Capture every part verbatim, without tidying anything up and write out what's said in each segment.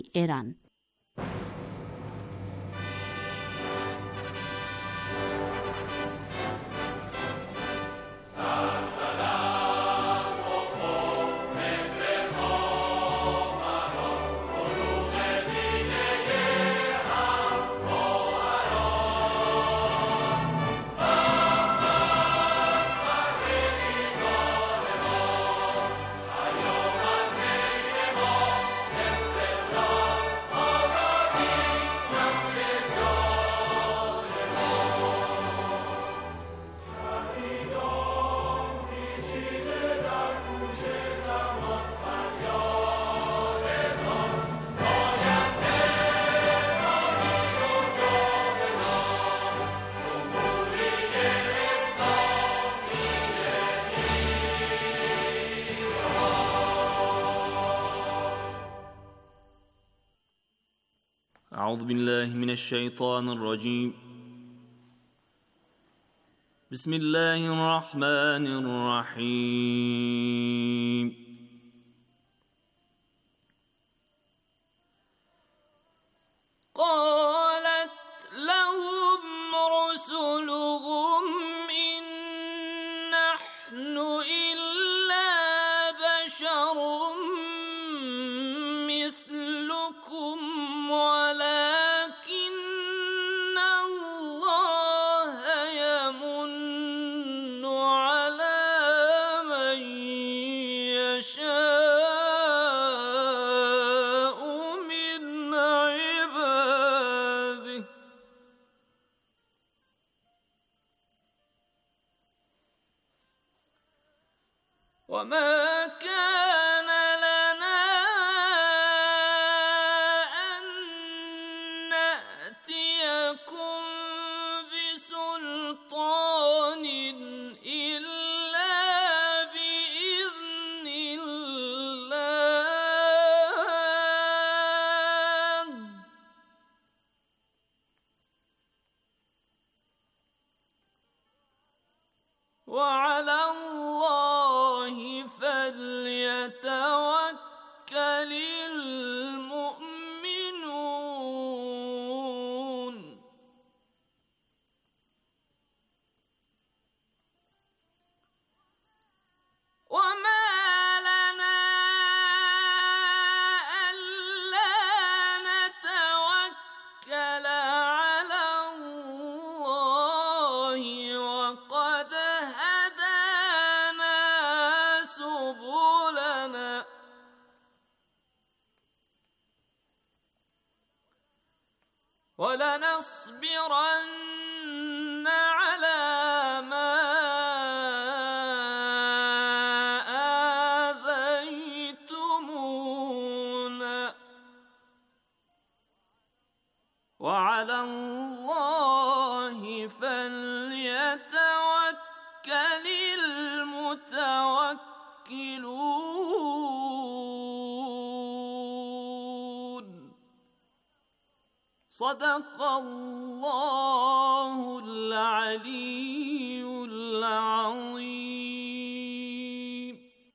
ئێران. أعوذ بالله من الشيطان الرجيم. بسم الله الرحمن الرحيم. قالت لهم رسلهم إن نحن إلا بشر مثلكم ولكن الله يمن على من يشاء من عباده وما كان لنا أن نأتيكم بسلطان إلا بإذن الله وعلى الله فليتوكل المؤمنون. وما لنا ألا نتوكل على الله وقد هدانا سبلنا ولنصبرن على ما آذيتمونا وعلى الله فليتوكل المتوكلون. صدق الله العلي العظيم.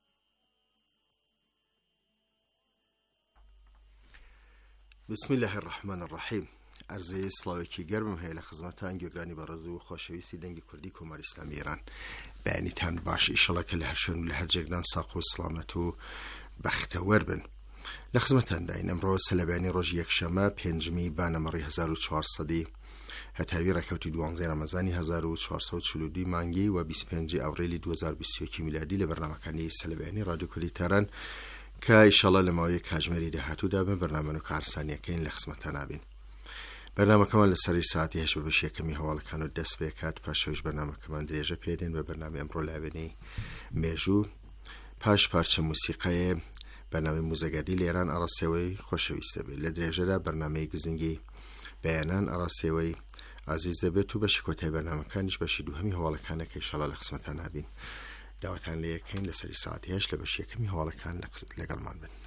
بسم الله الرحمن الرحیم. عرضه سلاوکی گرمم هەیە لە خزمەتان گوێگرانی بەڕێز و خۆشەویستی دەنگی کوردی کۆماری ئیسلامی ئێران. بەیانیتان باش ئیشەڵا کە لە هەر شوێن و لە هەر جێگدان ساق و سڵامەت و بەختەوەر بن. لە خزمەتانداین ئەمڕۆ سەلەبیانی ڕۆژی یەکشەمە پێنجمی بانەمەڕی هەزار و چوارسەدی هەتاوی ڕێکەوتی دوانزەی ڕەمەزانی هەزار و چوارسەد و چل و دوو مانگی و بیست و پێنجی ئەڤڕیلی دوو هەزار و بیست و یەک میلادی لە بەرنامەکانی سەلەبیانی ڕادیۆ کوردی تاران کە ئیشەڵا لە ماوەی کاتژمێری داهاتوودا بن بەرنامە و کارسانیەکەین لە خزمەتان نابین. بەرنامەکەمان لە سەری ساعتی هەشت بە بەش یەکەمی هەواڵەکان و دەست پێ کات پاشەویش بەرنامەکەمان درێژە پێدێن بە بەرنامەی ئەمڕۆ لاوێنەی مێژوو پاش پارچە موسیقەیە بەرنامەی موزەگەردی لە ئێران ئەڕاستیەوەی خۆشەویستە بێت. لە درێژەدا بەرنامەی گزنگی بەیانان ئەڕاستیەوەی عزیز دەبێت و بەشی کۆتای بەرنامەکانیش بەشی دووهەمی هەواڵەکانەکە ئینشاڵڵا لە خزمەتان نابین. داواتان لێ یەکەین لە سەری ساعتی هەشت لە بەش یەکەمی هەواڵەکان لەگەڵمان بن.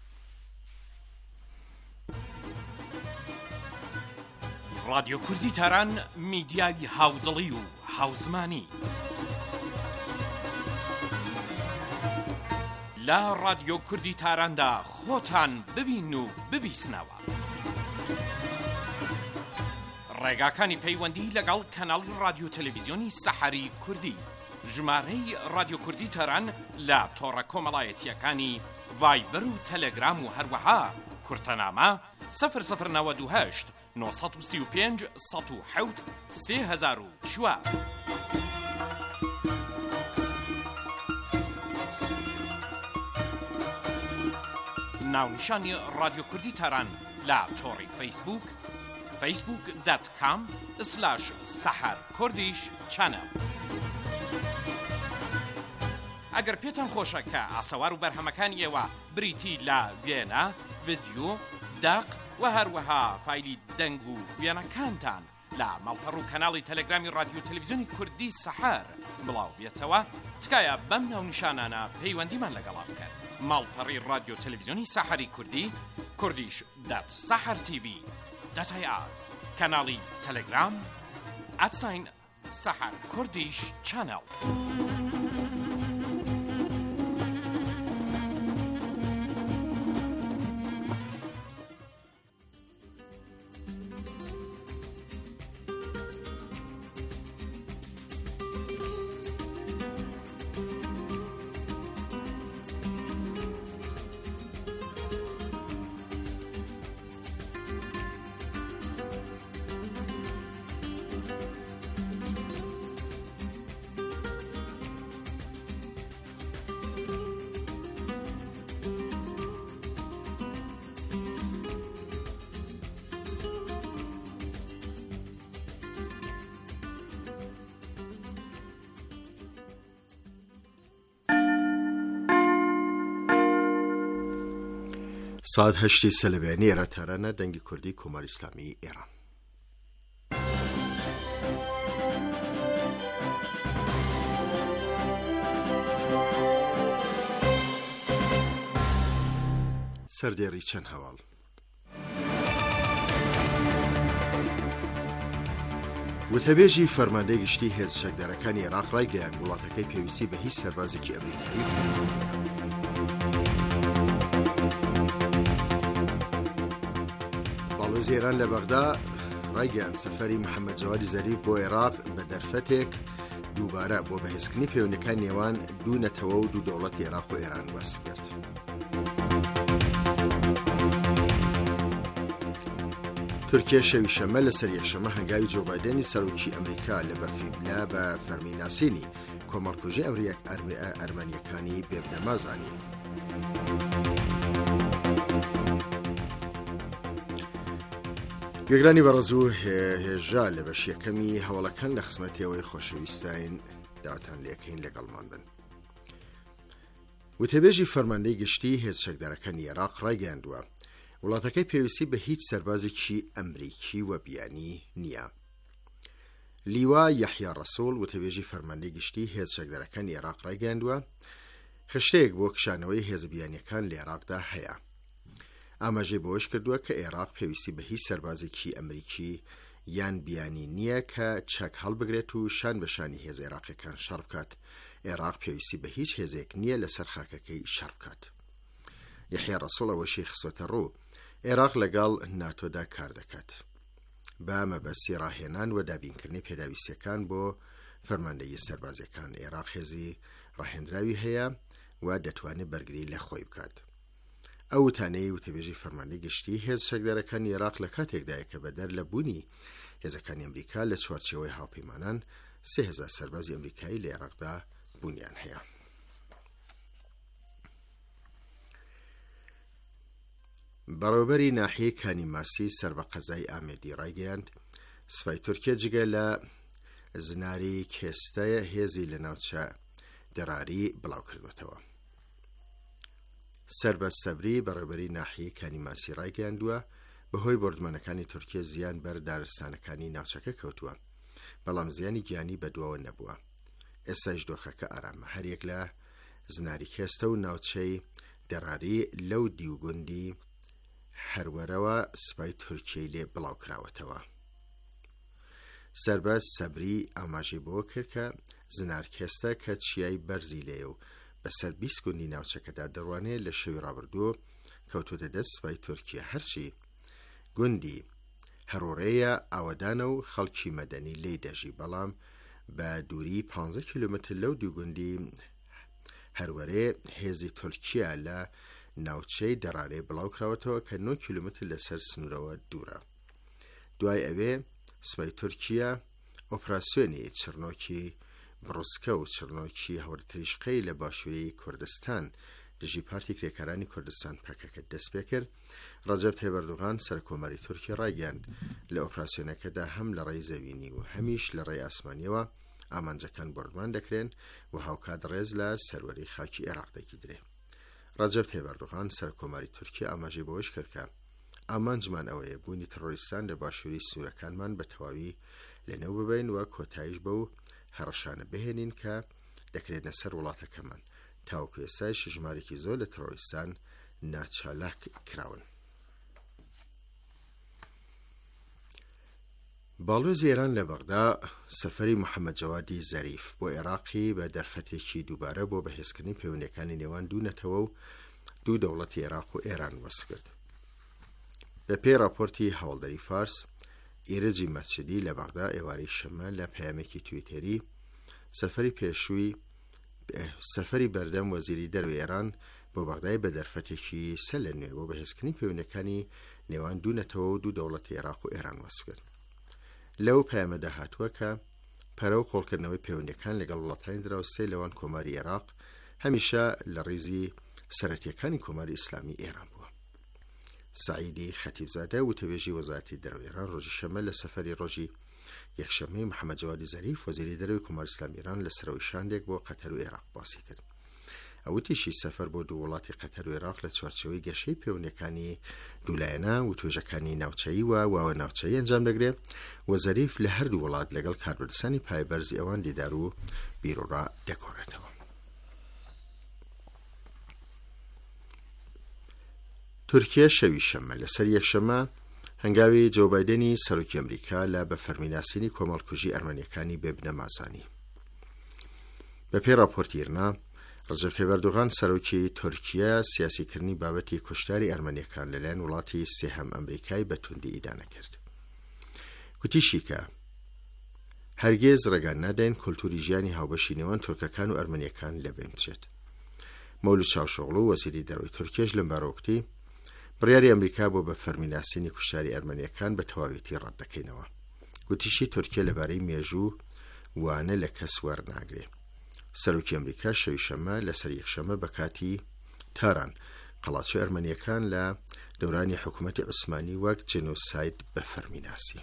رادیۆ کوردی تاران میدیای هاودڵی و هاوزمانی لە رادیۆ کوردی تاراندا خۆتان ببین و ببیسنەوە. ڕێگاکانی پەیوەندی لەگەڵ کەناڵی رادیۆ تەلەڤیزیۆنی سەحەری کوردی، ژمارەی رادیۆ کوردی تاران لە تۆڕە کۆمەڵایەتیەکانی ڤایبەر و تەلەگرام و هەروەها کورتەنامە سەفر سەفر نەوەد و هەشت نۆ سەد و سی و پێنج سەد و حەوت سێ هەزار و چوار. ناونیشانی رادیۆ کوردی تاران لە تۆڕی فەیسبوک فەیسبوک دات کام سلاش سەحەر کوردیش چەنەڵ. ئەگەر پێتان خۆشە کە ئاسەوار و بەرهەمەکانی ئێوە بریتی لە وێنە، ڤیدیۆ، داق و هەروەها فایلی دەنگ و وێنەکانتان لە ماڵپەڕ و کەناڵی تەلەگرامی رادیۆ تەلەڤیزیۆنی کوردی سەحەر بڵاو بێتەوە، تکایە بەم ناونیشانانە پەیوەندیمان لەگەڵا بکەن. ماڵپەڕی رادیۆ تەلەڤیزیۆنی سەحەری کوردی، کوردیش دات سەحەر تیڤی دات ئای ئار، کەناڵی تەلەگرام ئەتساین سەحەر کوردیش چەنەڵ. ساعت هەشتی سەلەبیانی ئێرە تارانە دەنگی کوردی کۆماری ئیسلامی ئێران. سەردێڕی چەند هەواڵ. وتەبێژی فەرماندەی گشتی هێز شەکدارەکانی عێراق ڕایگەیاند وڵاتەکەی پێویستی بە هیچ سەربازێکی ئەمریکایی پێ باڵۆزی ئێران لە بەغدا ڕایگەیاند سەفەری محەممەد جەوادی زەریف بۆ عێراق بە دەرفەتێک دووبارە بۆ بەهێزکردنی پەیوەندیەکان نێوان دوو نەتەوە و دوو دەوڵەتی عێراق و ئێران وەسف کرد. تورکیا شەوی شەمە لەسەر یەکشەمە هەنگاوی جۆ بایدەنی سەرۆکی ئەمریکا لە بەرفی بلا بە فەرمیناسینی کۆمەڵکوژی ئەرمەنیەکانی بێبنەمازانی. گوێگرانی بەڕێزوو هێژا لە بەشیەکەمی هەوڵەکان لە خزمەتیەوەی خۆشەویستین داواتان لێکەین لەگەڵمان بن. وتەبێژی فەرماندەی گشتی هێز شەکدارەکانی عێراق ڕایگەیاندووە وڵاتەکەی پێویستی بە هیچ سەربازێکی ئەمریکی وە بیانی نییە. لیوا یەحیا ڕەسوڵ وتەبێژی فەرماندەی گشتی هێز شەکدارەکانی عێراق ڕایگەیاندووە خشتەیەک بۆ کشانەوەی هێز بیانیەکان لە عێراقدا هەیە. ئاماژەی بۆش کردووە کە عێراق پێویستی بە هیچ سەربازێکی ئەمریکی یان بیانی نییە کە چەک هەڵبگرێت و شان بەشانی هێز عێراقیەکان شەڕ بکات. عێراق پێویستی بە هیچ هێزێک نییە لەسەر خاکەکەی شەڕ بکات. یەحیا ڕەسوڵ ئەوەشی خستۆتە ڕوو عێراق لەگەڵ ناتۆدا کار دەکات بە مەبەستی ڕاهێنان و دابینکردنی پێداویستیەکان بۆ فەرماندەیی سەربازیەکان. عێراق هێزی ڕاهێنراوی هەیە و دەتوانێت بەرگری لە خۆی بکات. ئەو وتانەی وتەبێژی فەرماندەی گشتی هێز شەکدارەکانی عێراق لە کاتێکدایە کە بەدەر لە بوونی هێزەکانی ئەمریکا لە چوارچێوەی هاوپەیمانان سێ هەزار سەربازی ئەمریکایی لە عێراقدا بوونیان هەیە. بەڕێوەبەری ناحیەی کانیماسی سەر بە قەزای ئامێدی ڕایگەیاند سوپای تورکیا جگە لە زناری کێستەیە هێزی لە ناوچە دەراری بڵاو کردوێتەوە. سەربەز سەبری بەڕێوەبەری ناحیەی کانیماسی ڕایگەیاندووە بەهۆی بردمانەکانی تورکیا زیان بەر دارستانەکانی ناوچەکە کەوتووە، بەڵام زیانی گیانی بەدواوە نەبووە. ئێستاش دۆخەکە ئارامە. هەریەک لە زناری کێستە و ناوچەی دەراری لەو دیوگوندی هەروەرەوە سوپای تورکیای لێ بڵاو کراوەتەوە. سەربەز سەبری ئاماژەی بۆ کرد کە زنار کێستە کە چیای بەرزی لێ و بەسەر بیست گوندی ناوچەکەدا دەڕوانێت لە شەوی ڕابردوو کەوتۆتە دەست سوپای تورکیا، هەرچی گوندی هەڕۆڕەیە ئاوەدانە و خەڵکی مەدەنی لێی دەژی، بەڵام بە دووری پانزە کیلومتر لەو دوو گوندی هەروەرێ هێزی تورکیا لە ناوچەی دەڕارێ بڵاو کراوەتەوە کە نۆ کیلومتر لەسەر سنوورەوە دوورە. دوای ئەوێ سوپای تورکیا ئۆپراسیۆنی چرنۆکی بڕۆسکە و چرنۆکی هەورتریشقەی لە باشووری کوردستان دژی پارتی کرێکارانی کوردستان پەکەکە دەست پێ کرد. ڕەجەب تایب ئەردوغان سەرکۆمەری تورکی ڕایگەیاند لە ئۆپراسیۆنەکەدا هەم لە ڕێی زەوینی و هەمیش لە ڕێی ئاسمانیەوە ئامانجەکان بردمان دەکرێن و هاوکات ڕێز لە سەروەری خاکی عێراق دەگیرێ. ڕەجەب تایب ئەردوغان سەرکۆمەری تورکی ئاماژەی بەوەش کرد کە ئامانجمان ئەوەیە بوونی تەڕۆریستان لە باشووری سنوورەکانمان بە تەواوی لەنێو ببین و کۆتاییش بەو هەڕەشانە بهێنین کە دەکرێتە سەر وڵاتەکەمان، تاوەکو ئێستای ژمارێکی زۆر لە تەڕۆریستان ناچالاک کراون. باڵۆزی ئێران لە بەغدا سەفەری محەممەد جەوادی زەریف بۆ عێراقی بە دەرفەتێکی دووبارە بۆ بەهێزکردنی پەیوەندیەکانی نێوان دوو نەتەوە و دوو دەوڵەتی عێراق و ئێران وەسف کرد. بە پێی راپۆرتی هەوڵدەری فارس، ئیرەجی مەسجدی لە بەغدا ئێوارەی شەمە لە پەیامێکی تویتەری سەفەری پێشووی سەفەری بەردەم وەزیری دەروی ئێران بۆ بەغدای بە دەرفەتێکی سەر لە نوێ بۆ بەهێزکردنی پەیوەندیەکانی نێوان دوو نەتەوە و دوو دەوڵەتی عێراق و ئێران وەسف کرد. لەو پەیامەدا هاتووە کە پەرە و خۆڵکردنەوەی پەیوەندیەکان لەگەڵ وڵاتانی دراوسێ لەوان کۆماری عێراق هەمیشە لە ڕێزی سەرەتیەکانی کۆماری ئیسلامی ئێران بووە. سعیدی خەتیبزادە وتەبێژی وەزارەتی دەرەوەی ئێران ڕۆژی شەمە لە سەفەری ڕۆژی یەکشەمەی محەممەد جەوادی زەریف وەزیری دەرەوەی کۆماری ئیسلامی ئێران لە سەرەوەی شاندێک بۆ قەتەر و عێراق باسی کرد. ئەوتیشی سەفەر بۆ دوو وڵاتی قەتەر و عێراق لە چوارچەوەی گەشەی پەیوەندیەکانی دوولایەنە و توێژەکانی ناوچەیی و واوە ناوچەیی ئەنجام دەگرێت و زەریف لە هەردوو وڵات لەگەڵ کاربردستانی پایبەرزی ئەوان دیدار و بیرۆڕا دەکۆڕێتەوە. تورکیا شەوی شەمە لەسەر یەکشەمە هەنگاوی جۆ بایدنی سەرۆکی ئەمریکا لە بە فەرمیناسینی کۆمەڵکوژی ئەرمەنیەکانی بێبنەمازانی. بە پێی راپۆرتی ئێرنا، ڕەجەب تایب ئەردوغان سەرۆکی تورکیا سیاسیکردنی بابەتی کوشتاری ئەرمەنیەکان لەلایەن وڵاتی سێهەم ئەمریکای بە توندی ئیدانە کرد. گوتیشی کە هەرگیز ڕێگان نادەین کۆلتوری ژیانی هاوبەشی نێوان تورکەکان و ئەرمەنیەکان لەبین بچێت. مەولود چاوشۆغڵو وەزیری دەرەوەی تورکیاش لەم بارەوەکتی بڕیاری ئەمریکا بۆ بە فەرمیناسینی کوشتاری ئەرمەنیەکان بە تەواویەتی ڕەت دەکەینەوە. گوتیشی تورکیا لەبارەی مێژوو وانە لە کەس وەرناگرێ. سەرۆکی ئەمریکا شەوی شەمە لەسەر یەکشەمە بە کاتی تاران قەڵاچوی ئەرمەنیەکان لە دەورانی حکوومەتی عوسمانی وەک جێنۆساید بە فەرمیناسی.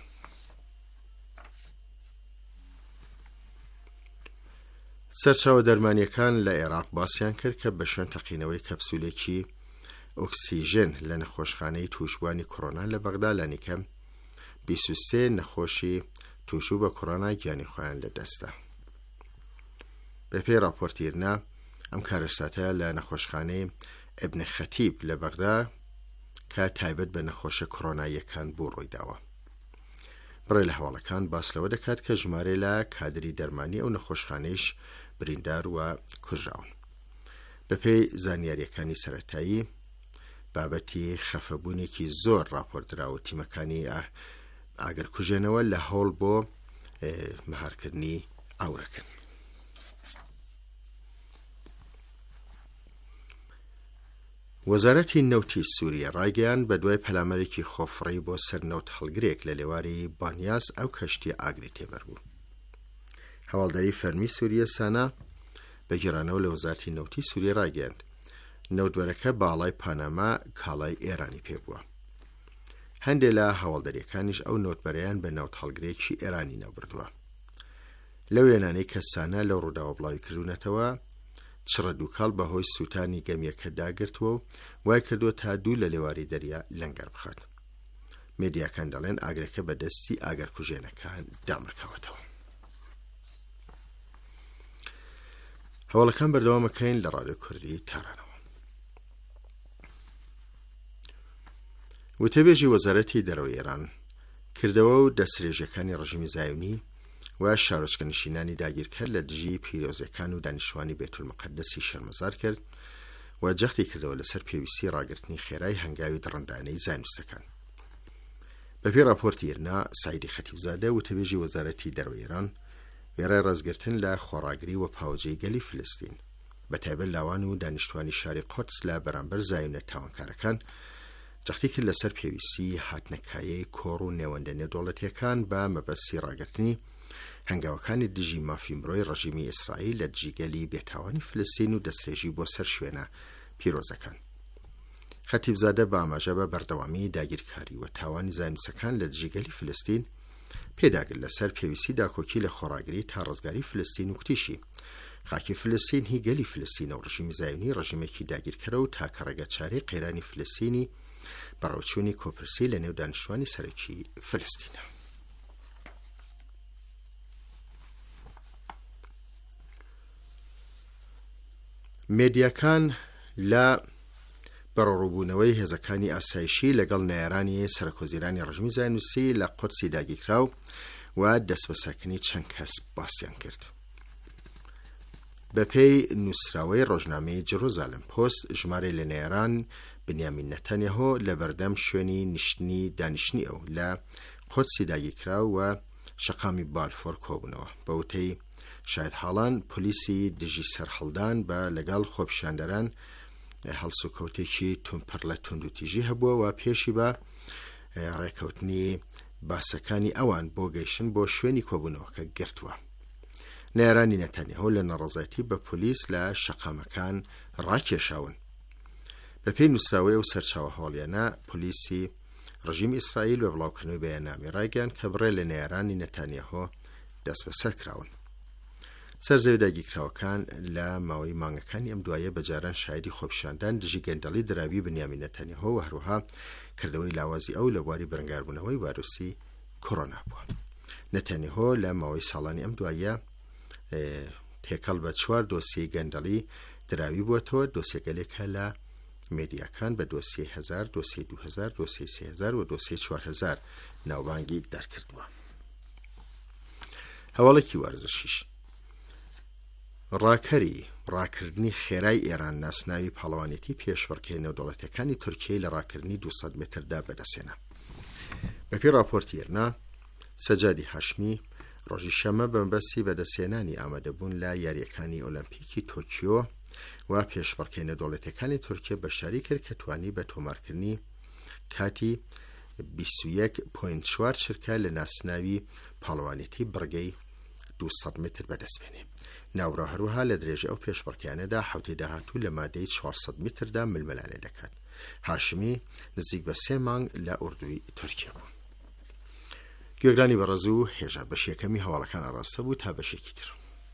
سەرچاوە دەرمانیەکان لە عێراق باسییان کرد کە بە شوێن تەقینەوەی کەپسولێکی ئۆکسیژن لە نەخۆشخانەی تووشبوانی کۆڕۆنا لە بەغدا لانیکەم بیست و سێ نەخۆشی تووشوو بە کۆڕۆنا گیانی خۆیان لەدەستدا. بە پێی راپۆرتی ئێرنا ئەم کارەساتە لە نەخۆشخانەی ئیبن خەتیب لە بەغدا کە تایبەت بە نەخۆشە کۆڕۆناییەکان بۆ ڕۆیداوە. بڕێ لە هەواڵەکان باس لەوە دەکات کە ژمارە لە کادری دەرمانی ئەو نەخۆشخانەیش بریندار و کوژراون. بە پێی زانیاریەکانی سەرەتایی بابەتی خەفەبوونێکی زۆر راپۆرتراوە تیمەکانی ئاگرکوژێنەوە لە هەوڵ بۆ مەهارکردنی ئاورەکەن. وەزارەتی نەوتی سووریە ڕایگەیان بە دوای پەلامەرێکی خۆفڕی بۆ سەر نەوت هەڵگرێک لە لێواری بانیاس ئەو کەشتی ئاگری تێبەر بوو. هەواڵدەری فەرمی سووریە سانا بە گێڕانەوە لە وەزارەتی نەوتی سووریە ڕایگەیاند نەوتبەرەکە باڵای پانەما کاڵای ئێرانی پێبووە. هەندێک لە هەواڵدەریەکانیش ئەو نەوتبەرەیان بە نەوت هەڵگرێکی ئێرانی نەوبردووە. لەو وێنانەی کە سانا لەو ڕووداوە بڵاوی کردوونەتەوە چڕە دووکاڵ بەهۆی سووتانی گەمیەکە داگرتووە و وای کردووە تا دوو لە لێواری دەریا لەنگەر بخات. مێدیاکان دەڵێن ئاگرەکە بە دەستی ئاگرکوژێنەکان دامرکەوەتەوە. هەواڵەکان بەردەوامەکەین لە ڕادیۆ کوردی تارانەوە. وتەبێژی وەزارەتی دەرەوەی ئێران کردەوە و دەستێژەکانی ڕژیمی زایونی و شارۆچکەنشینانی داگیرکرد لە دژی پیرۆزەکان و دانیشتوانی بێتولمەقەدەسی شەرمەزار کرد و جەختی کردەوە لەسەر پێویستی ڕاگررتنی خێرای هەنگاوی دڕندانەی زانستەکان. بەپێی راپۆرتی ئێرنا، سایدی خەتیبزادە وتەبێژی وەزارەتی دەرەوەی ئێران وێڕای ڕازگرتن لە خۆڕاگری و پاوەجەی گەلی فلستین بەتایبەت لاوان و دانیشتوانی شاری قودس لە بەرامبەر زایونە تاوانکارەکان جەختی کرد لەسەر پێویستی هاتنەکایەی کۆڕ و نێوەندە نێودەوڵەتیەکان بە مەبەستی ڕاگررتنی هەنگاوەکانی دژی مافی مرۆی ڕژیمی ئیسرائیل لە دژیگەلی بێتاوانی فلستین و دەستێژی بۆ سەر شوێنە پیرۆزەکان. خەتیبزادە بە ئاماژە بە بەردەوامی داگیرکاری و تاوانی زانوسەکان لە دژیگەلی فلستین پێداگرت لەسەر پێویستی داکۆکی لە خۆڕاگری تا ڕزگاری فلستین و کوتیشی خاکی فلستین هی گەلی فلستین و ڕژیمی زایونی ڕژیمێکی داگیرکەرە و تاکە ڕێگەچاری قەیرانی فلستینی بەڕێوەچوونی کۆپرسی لە نێو دانیشتوانی سەرەکی فلستینە. مێدیاکان لە بەڕۆڕووبوونەوەی هێزەکانی ئاسایشی لەگەڵ نایارانی سەرکۆزیرانی ڕژمی زانوسی لە قودسی داگیرکراو و دەست بە سەکنی چەند کەس باسییان کرد. بەپێی نووسراوەی ڕۆژنامەی جێروزالم پۆست، ژمارە لە نایاران بنیامین نەتەنیاهۆ لە بەردەم شوێنی نیشتنی دانیشتنی ئەو لە قودسی داگیرکراو و شەقامی بالفۆر کۆبوونەوە. بە وتەی شاید حاڵان پۆلیسی دژی سەرهەڵدان بە لەگەڵ خۆپیشاندەران هەڵسوکەوتێکی تونپڕ لە توندوتیژی هەبووە و پێشی بە ڕێکەوتنی باسەکانی ئەوان بۆ گەیشتن بۆ شوێنی کۆبوونەوەکە گرتووە. نایارانی نەتانیاهۆ لە نەڕەزایەتی بە پۆلیس لە شەقامەکان ڕاکێشاون. بەپێی نووسراوەی و سەرچاوە هەواڵیانە، پۆلیسی ڕژیمی ئیسرائیل بە بڵاوکردنەوەی بەیاننامەی ڕایگەیاند کە بڕێ لە نایارانی نەتانیاهۆ دەست بەسەر کراون. سەرزەوی داگیرکراوەکان لە ماوەی مانگەکانی ئەم دوایە بەجاران شایدی خۆپیشاندان دژی گەندەڵی دراوی بنیامین نەتانیاهۆ و هەروەها کردەوەی لاوازی ئەو لە بواری بەرەنگاربوونەوەی ڤایرۆسی کۆڕۆنا بووە. نەتانیاهۆ لە ماوەی ساڵانی ئەم دوایە تێکەڵ بە چوار دۆسیەی گەندەڵی دراوی بووەتەوە، دۆسیەگەلێکە لە مێدیاکان بە دۆسیەی هەزار، دۆسیەی دوو هەزار، دۆسیەی سێ هەزار و دۆسیەی چوار هەزار ناوبانگی دەرکردووە. هەواڵێکی وەرزشیش ڕاکەری ڕاکردنی خێرای ئێران ناسناوی پاڵەوانێتی پێشبڕکێ نێودەوڵەتیەکانی تورکیای لە ڕاکردنی دووسەد متردا بەدەستێنا. بەپێی راپۆرتی ئێرنا، سەجادی هاشمی ڕۆژی شەمە بەمبەستی بەدەستێنانی ئامادەبوون لە یاریەکانی ئۆلەمپیکی تۆکیۆ و پێشبڕکێ نێودەوڵەتیەکانی تورکیا بەشداری کرد کە توانی بە تۆمارکردنی کاتی بیست و یەک پۆینت چوار چرکە لە ناسناوی پاڵەوانێتی بڕگەی دووسەد متر بەدەستبێنێ. ناوڕە هەروەها لە درێژە ئەو پێشبڕکیانەدا حوتەی داهاتوو لە مادەی چوارسەد متردا ململانێ دەکات. هاشمی نزیک بە سێ مانگ لە ئوردوی تورکیا بوو. گوێگرانی بەڕێز و هێژە بەشی یەکەمی هەواڵەکان ئاڕاستە بوو تا بەشێکی تر.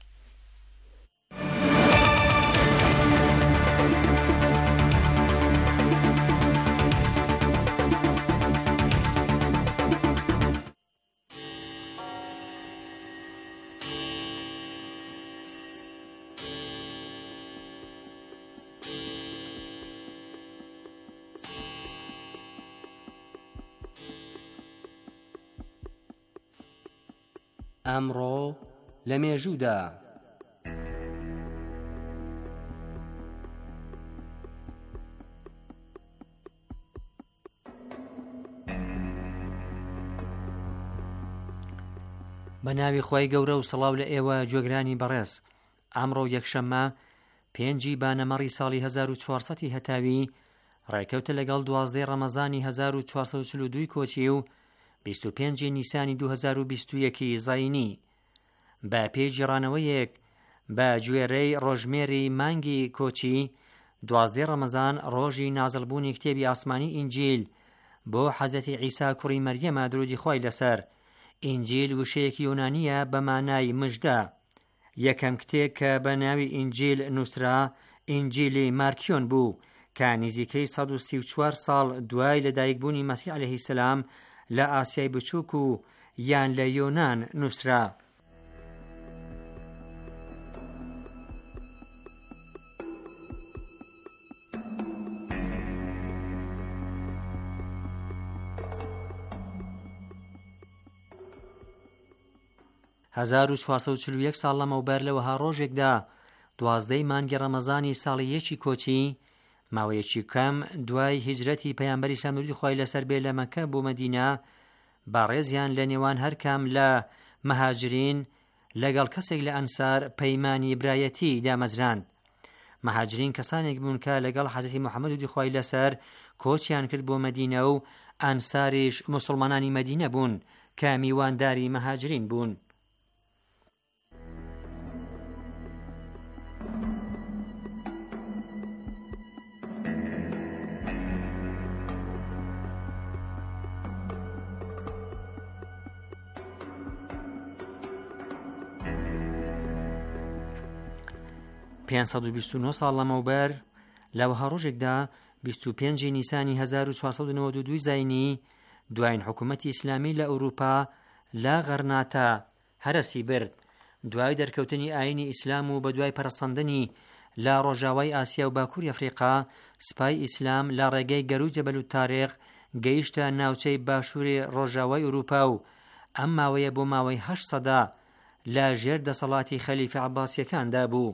ئەمڕۆ لە مێژوودا بە ناوی خۆی گەورە و سەڵاو لە ئێوە گوێگرانی بەڕێز. ئەمڕۆ یەکشەممە پێنجی بانەمەڕی ساڵی هەزار و چوارسەدی هەتاوی ڕێکەوتە لەگەڵ دوازدەی ڕەمەزانی هەزار و چوارسەد و چل و دوو کۆچی و بیست و پێنجی نیسانی دوو هەزار و بیست و یەکی زاینی بە پێی جێڕانەوەیەک بە گوێرەی ڕۆژمێری مانگی کۆچی دوازدەی ڕەمەزان ڕۆژی نازڵبوونی کتێبی ئاسمانی ئینجیل بۆ حەزەتی عیسا کوڕی مەریەمە درودی خۆی لەسەر. ئینجیل وشەیەکی یۆنانیە بە مانای مژدە. یەکەم کتێب کە بە ناوی ئینجیل نووسرا ئینجیلی مارکیۆن بوو کە نزیکەی سەد و سی و چوار ساڵ دوای لەدایکبوونی مەسیح عەلەیهی سەلام لە ئاسیای بچووک و یان لە یۆنان نووسرا. هەزار و چوارسەد و چل و یەک ساڵ لەمەوبەر لەوەها ڕۆژێکدا دوازدەی مانگی ڕەمەزانی ساڵی یەکی کۆچی ماوەیەکی کەم دوای هیجرەتی پەیامبەری سەمەدی خۆی لەسەر بێ لە مەکە بۆ مەدینە باڕێزیان لە نێوان هەرکام لە مەهاجرین لەگەڵ کەسێک لە ئەنسار پەیمانی برایەتی دامەزراند. مەهاجرین کەسانێک بوون کە لەگەڵ حەزرەتی موحەممەد خۆی لەسەر کۆچیان کرد بۆ مەدینە و ئەنساریش موسڵمانانی مەدینە بوون کە میوانداری مەهاجرین بوون. پێنجسەد و بیست و نۆ ساڵ لەمەوبەر لەوەها ڕۆژێکدا بیست و پێنجی نیسانی هەزار و چوارسەد و نەوەت و دوو زاینی دوایین حکوومەتی ئیسلامی لە ئەوروپا لە غەرناتە هەرەسی برد. دوای دەرکەوتنی ئاینی ئیسلام و بە دوای پەرەسەندنی لە ڕۆژاوای ئاسیا و باکووری ئەفریقا سپای ئیسلام لە ڕێگەی گەرو جەبەل و تارێق گەیشتە ناوچەی باشووری ڕۆژاوای ئەوروپا و ئەم ماوەیە بۆ ماوەی هەشت سەدا لە ژێر دەسەڵاتی خەلیفە عەباسیەکاندا بوو.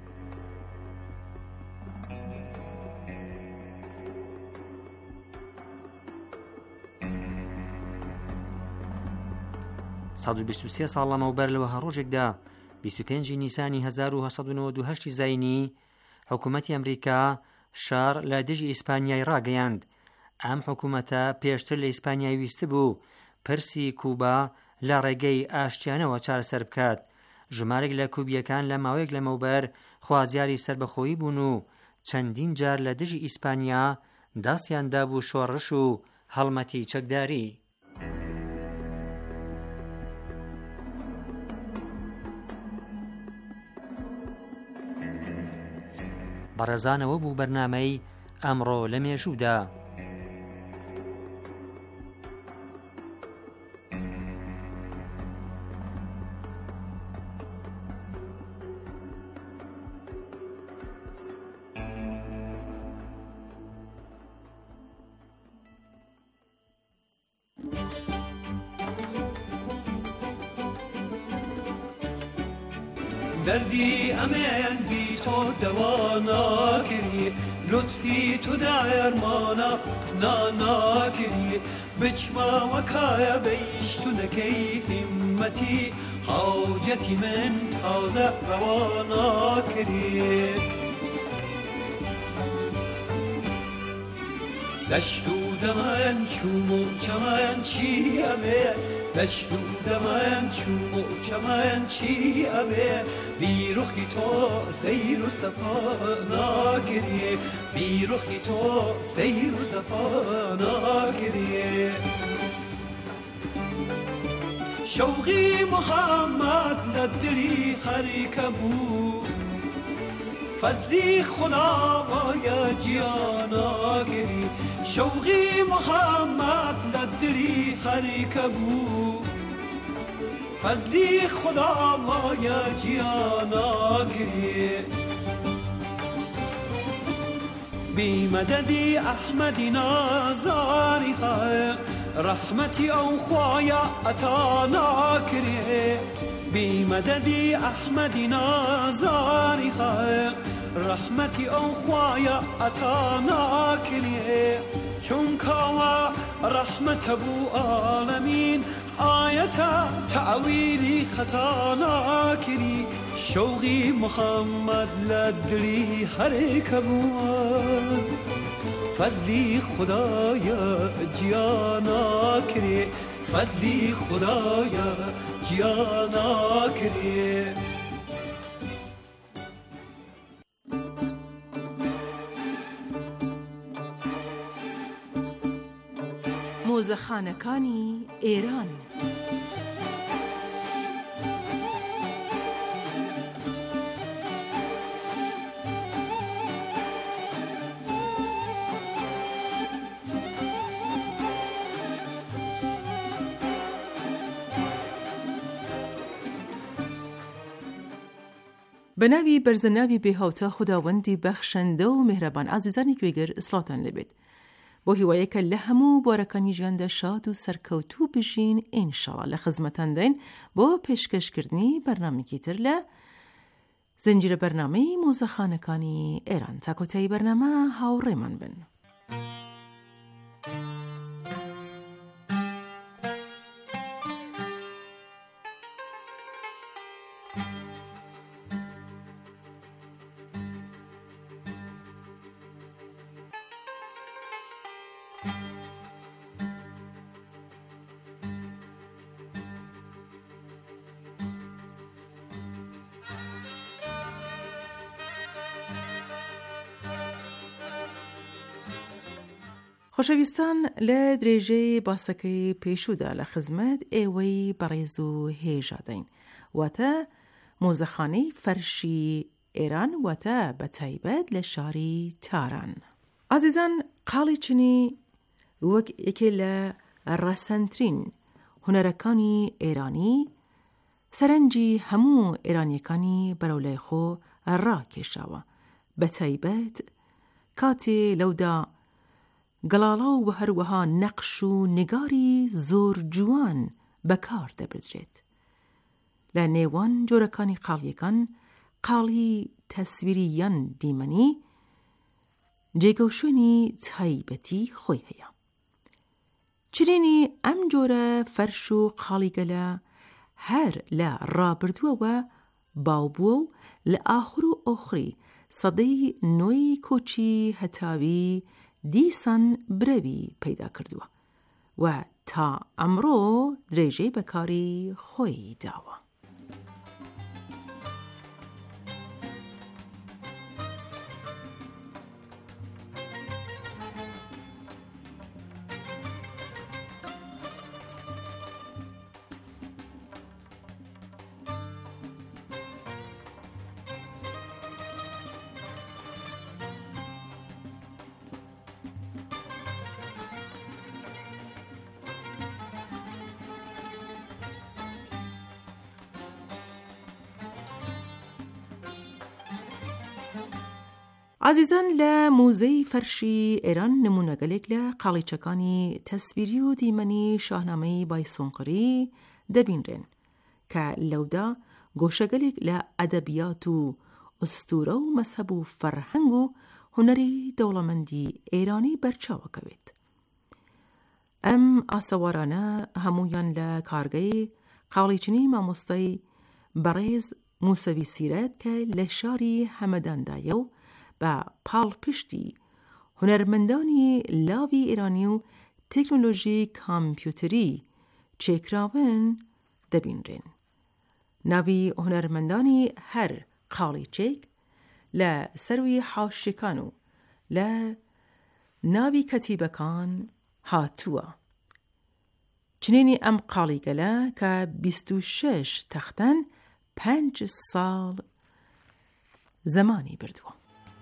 سەد و بیست و سێ ساڵ لەمەوبەر لەوەها ڕۆژێکدا بیست و پێنجی نیسانی هەزار و هەشت سەد و نەوەت و هەشت زاینی حکوومەتی ئەمریکا شار لە دژی ئیسپانیای ڕاگەیاند. ئەم حکوومەتە پێشتر لە ئیسپانیای ویست بوو پرسی کوبا لە ڕێگەی ئاشتیانەوە چارەسەر بکات. ژمارێک لە کوبیەکان لە ماوەیەک لەمەوبەر خوازیاری سربەخۆیی بوون و چەندین جار لە دژی ئیسپانیا داسیاندا بوو شۆڕش و هەڵمەتی چەکداری. بەڕێزانەوە بوو بەرنامەی ئەمڕۆ لە مێژوودا. دردی ئەمێن بی تۆ دەوا ناکردی لوتفی تو دەرمانە ناناکردی بچماوەکایە بەیشتونەکەی هیممەتی حاوجەتی من تازە ڕەوا ناکردی دەشت و دەمەن چوم و چەمەن چی ئەمێ دەشت و دەمەن چوم و چەمەن چی ئەمێ بیرۆخی تۆ سەیر و سەفا ناکردی بیرۆخی تۆ سەیر و سەفا ناکردی شەوقی محەممەد لە دلی خەریکە بوو فەزلی خوددا وایە گیاناگری شەوقی محەممەد لە دلی خەریکە بوو فەزلی خوددا وایە گیاناگری بیمەدەدی ئەحمەدی نازاری خەق ڕەحمەتی ئەو خوایە ئەتا ناکرێ بیمەدەدی ئەحمەدی نازاری خەق ڕەحمەتی ئەو خوایە ئەتا ناکرێ چونکەوە ڕەحمەتە بوو ئاڵەمین ئایەتە تەعویلی خەتا ناکری شەوقی محەممەد لە دلی هەرێکە بووە فەزلی خوددایە گیاناکرێ فەزلی خوددایە گیاناکرێ مۆزەخانەکانی ئێران بەناوی بەرزەناوی بێهاوتە خوداوەندی بەخشەندە و مهرەبان ئازیزانی گوێگەر سڵاتان لەبێت. بۆ هیوایەکە لە هەموو بۆرەکانی ژیاندا شاد و سەرکەوتوو بژین ئینشاڵڵا. لە خزمەتان دەین بۆ پێشکەشکردنی بەرنامێکی تر لە زنجیرە بەرنامەی مۆزەخانەکانی ئێران. تا کۆتایی بەرنامە هاوڕێمان بن. خۆشەویستان، لە درێژەی باسەکەی پێشوودا لە خزمەت ئێوەی بەڕێز و هێژادەین، واتە مۆزەخانەی فەرشی ئێران، واتە بە تایبەت لە شاری تاران. ئازیزان، قاڵی چنی وەک یەکێ لە ڕەسەنترین هونەرەکانی ئێرانی سەرنجی هەموو ئێرانیەکانی بەرەولای خۆ ڕاکێشاوە، بە تایبەت کاتێ لەودا گەڵاڵا و هەروەها نەقش و نگاری زۆر جوان بەکار دەبدرێت. لە نێوان جۆرەکانی قاڵیەکان، قاڵی تەسویریان دیمەنی جێگە و شوێنی تایبەتی خۆی هەیە. چرینی ئەم جۆرە فەرش و قاڵیگەلە هەر لە ڕابردووەوە باوبووە و لە ئاخر و ئۆخری سەدەی نۆی کۆچی هەتاوی دیسان برەوی پەیدا کردووە و تا ئەمڕۆ درێژەی بەکاری خۆی داوە. عزیزان، لە موزەی فەرشی ئێران نمونەگەلێک لە قاڵیچەکانی تەسویری و دیمەنی شاهنامەی بایسۆنقری دەبینرێن کە لەودا گۆشەگەلێک لە ئەدەبیات و ئوستورە و مەسەب و فەرهەنگ و هونەری دەوڵەمەندی ئێرانی بەرچاوەکەوێت. ئەم ئاسەوارانە هەمویان لە کارگەی قاڵیچنی مامۆستای بەڕێز موسەوی سیرەت کە لە شاری هەمەداندایە و بە پاڵپشتی هونەرمەندانی لاوی ئێرانی و تەکنۆلۆژی کامپیوتری چێکراون دەبینرێن. ناوی هونەرمەندانی هەر قاڵیچێک لە سەروی حاشیەکان و لە ناوی کەتیبەکان هاتووە. چنینی ئەم قاڵیگەلە کە بیست و شەش تەختەن پێنج ساڵ زمانی بردووە.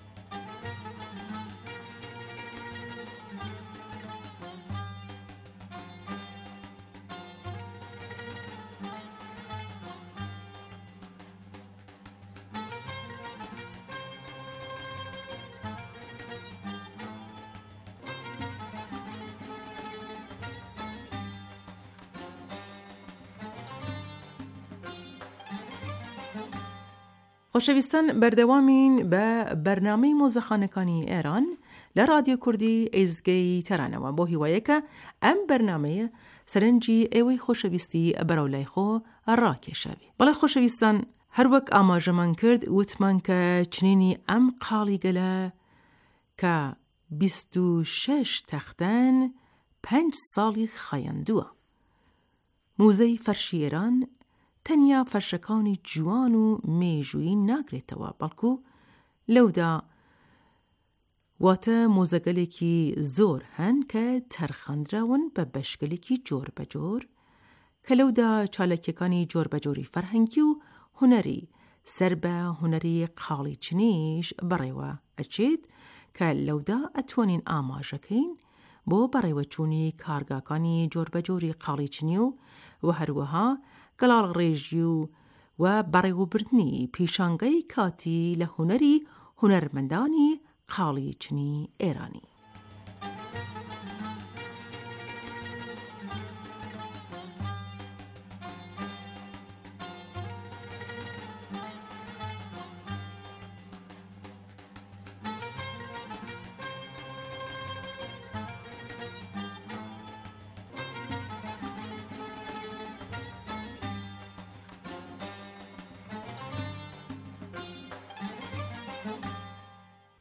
خۆشەویستان، بەردەوامین بە بەرنامەی مۆزەخانەکانی ئێران لە رادیۆ کوردی ئێزگەی تەرانەوە، بۆ هیوایەکە ئەم بەرنامەیە سەرنجی ئێوەی خۆشەویستی بەرەولای خۆ ڕاکێشاوی. بەڵێ خۆشەویستان، هەروەک ئاماژەمان کرد وتمان کە چنینی ئەم قاڵیگەلە کە بیست و شەش تەختەن پێنج ساڵی خایاندووە. موزەی فەرشی ئێران تەنیا فەرشەکانی جوان و مێژووی ناگرێتەوە، بەڵکو لەودا واتە مۆزەگەلێکی زۆر هەن کە تەرخەندراون بە بەشگەلێکی جۆر بەجۆر کە لەودا چالەکیەکانی جۆر بەجۆری فەرهەنگی و هونەری سەر بە هونەری قاڵیچنیش بەڕێوە ئەچێت کە لەودا ئەتوانین ئاماژەکەین بۆ بەڕێوەچوونی کارگاکانی جۆر بەجۆری قاڵیچنی و و هەروەها گەڵاڵ ڕێژی و و بەڕێوەبردنی پیشانگەی کاتی لە هونەری هونەرمەندانی قاڵیچنی ئێرانی.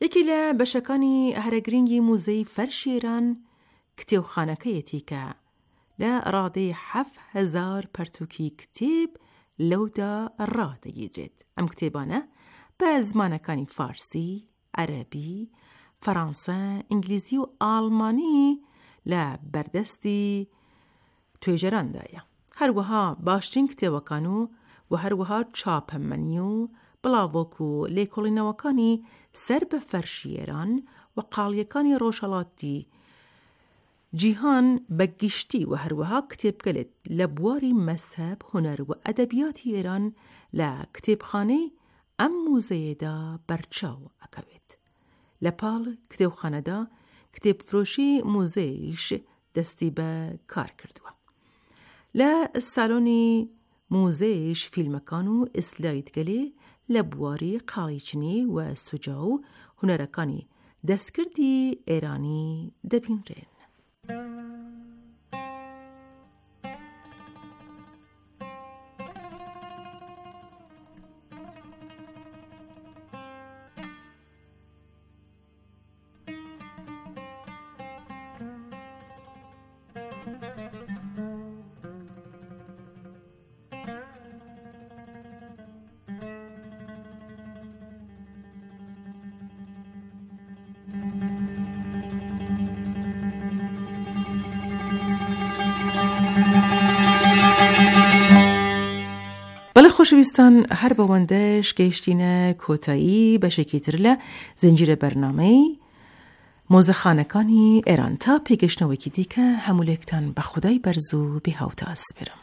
یەکی لە بەشەکانی هەرەگرنگی موزەی فەرشی ئێران کتێوخانەکەیەتی کە لە ڕادەی حەفت هەزار پەرتووکی کتێب لەودا ڕادەگیرێت. ئەم کتێبانە بە زمانەکانی فارسی، عەرەبی، فەڕەنسە، ئینگلیزی و ئاڵمانی لە بەردەستی توێژەراندایە. هەروەها باشترین کتێوەکان و و هەروەها چاپەمەنی و بڵاوۆک و لێکۆڵینەوەکانی سەر بە فەرشی ئێران و قاڵیەکانی ڕۆژهەڵاتی جیهان بە گشتی و هەروەها کتێبگەلێت لە بواری مەزهەب، هونەر و ئەدەبیاتی ئێران لە کتێبخانەی ئەم موزەیەدا بەرچاو ئەکەوێت. لە پاڵ کتێبخانەدا کتێبفرۆشی موزەیش دەستی بە کار کردووە. لە ساڵۆنی موزەیش فیلمەکان و ئسلایدگەلێ لە بواری قاڵیچنی و سوجا و هونەرەکانی دەستکردی ئێرانی دەبینرێن. بەڵێ خۆشەویستان، هەر بەوەندەش گەیشتینە کۆتایی بەشێکی تر لە زنجیرە بەرنامەی مۆزەخانەکانی ئێران. تا پێگەشتنەوەیکی دیکە هەموو بە خودای بەرز و بێهاوتە ئەسپێرم.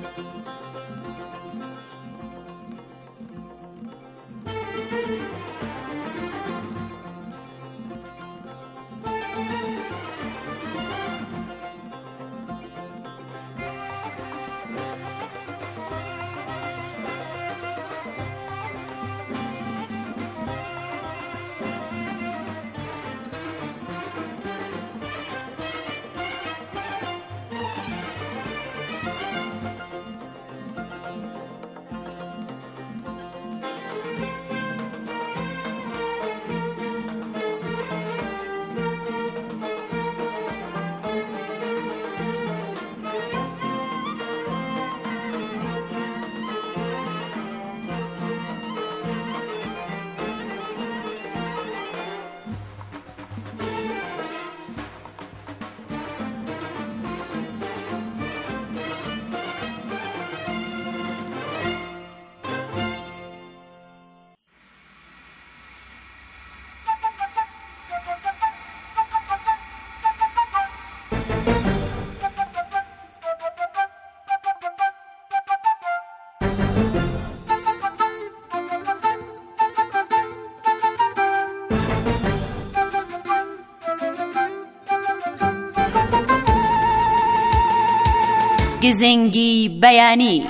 گزنگی بەیانی.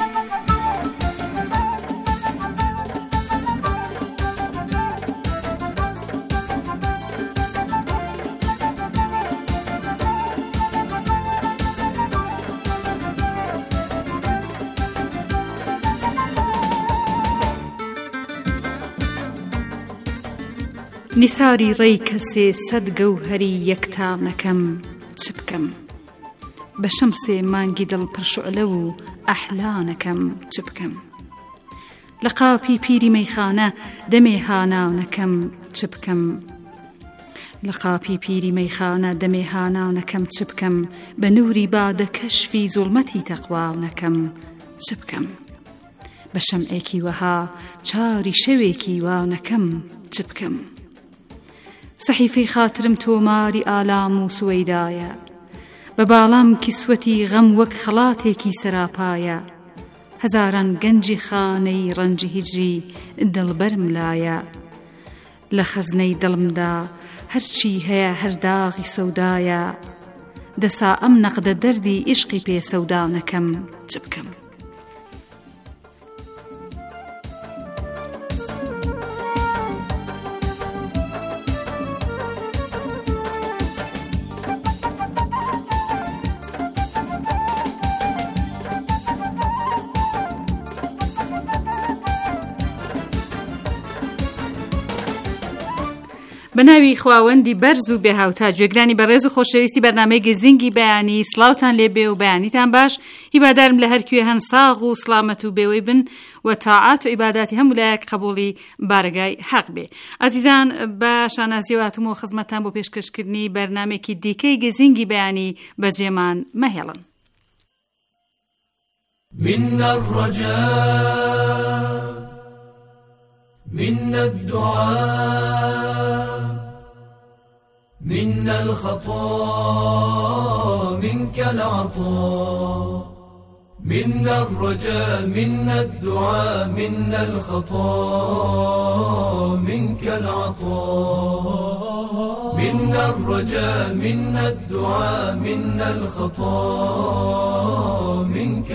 نیساری ڕێی کەسێ سەد گەوهەری یەکتانەکەم چ بکەم؟ بە شەمسێ مانگی دڵ پڕشعلە و ئەحلانەکەم چ بکەم؟ لە قاپی پیری مەیخانە دەمێ هاناونەکەم چ بکەم؟ لە قاپی پیری مەیخانە دەمێ هاناونەکەم چ بکەم؟ بە نووری بادە کەشفی زوڵمەتی تەقواونەکەم چ بکەم؟ بە شەمعێکی وەها چاری شەوێکی واونەکەم چ بکەم؟ سەحیفەی خاترم تۆماری ئالام و سوەیدایە، بە باڵام کیسوەتی غەم وەک خەڵاتێکی سەراپایە. هەزاران گەنجی خانەی ڕەنجی هیجری دڵبەرم لایە. لە خەزنەی دڵمدا هەرچی هەیە هەرداغی سەودایە. دەسا ئەم نەقدە دەردی عیشقی پێ سەوداونەکەم چ بکەم؟ بەناوی خواوەندی بەرز و بێهاوتا گوێگرانی بەڕێز و خۆشەویستی بەرنامەی گزینگی بەیانی سڵاوتان لێبێ و بەیانیتان باش. هیوادارم لە هەرکوێ هەن ساغ و سڵامەت و بێوەی بن و تاعات و عیباداتی هەموو لایەک قبوڵی بارگای حەق بێ. ئازیزان بە شانازی و هاتوومەوە خزمەتتان بۆ پێشکەشکردنی بەرنامێکی دیکەی گزینگی بەیانی بەجێمان مەهێڵن. من الرجاء من الدعاء من الخطا منك العطاء من الرجاء من الدعاء من الخطا منك العطاء من الرجاء من الدعاء من الخطا منك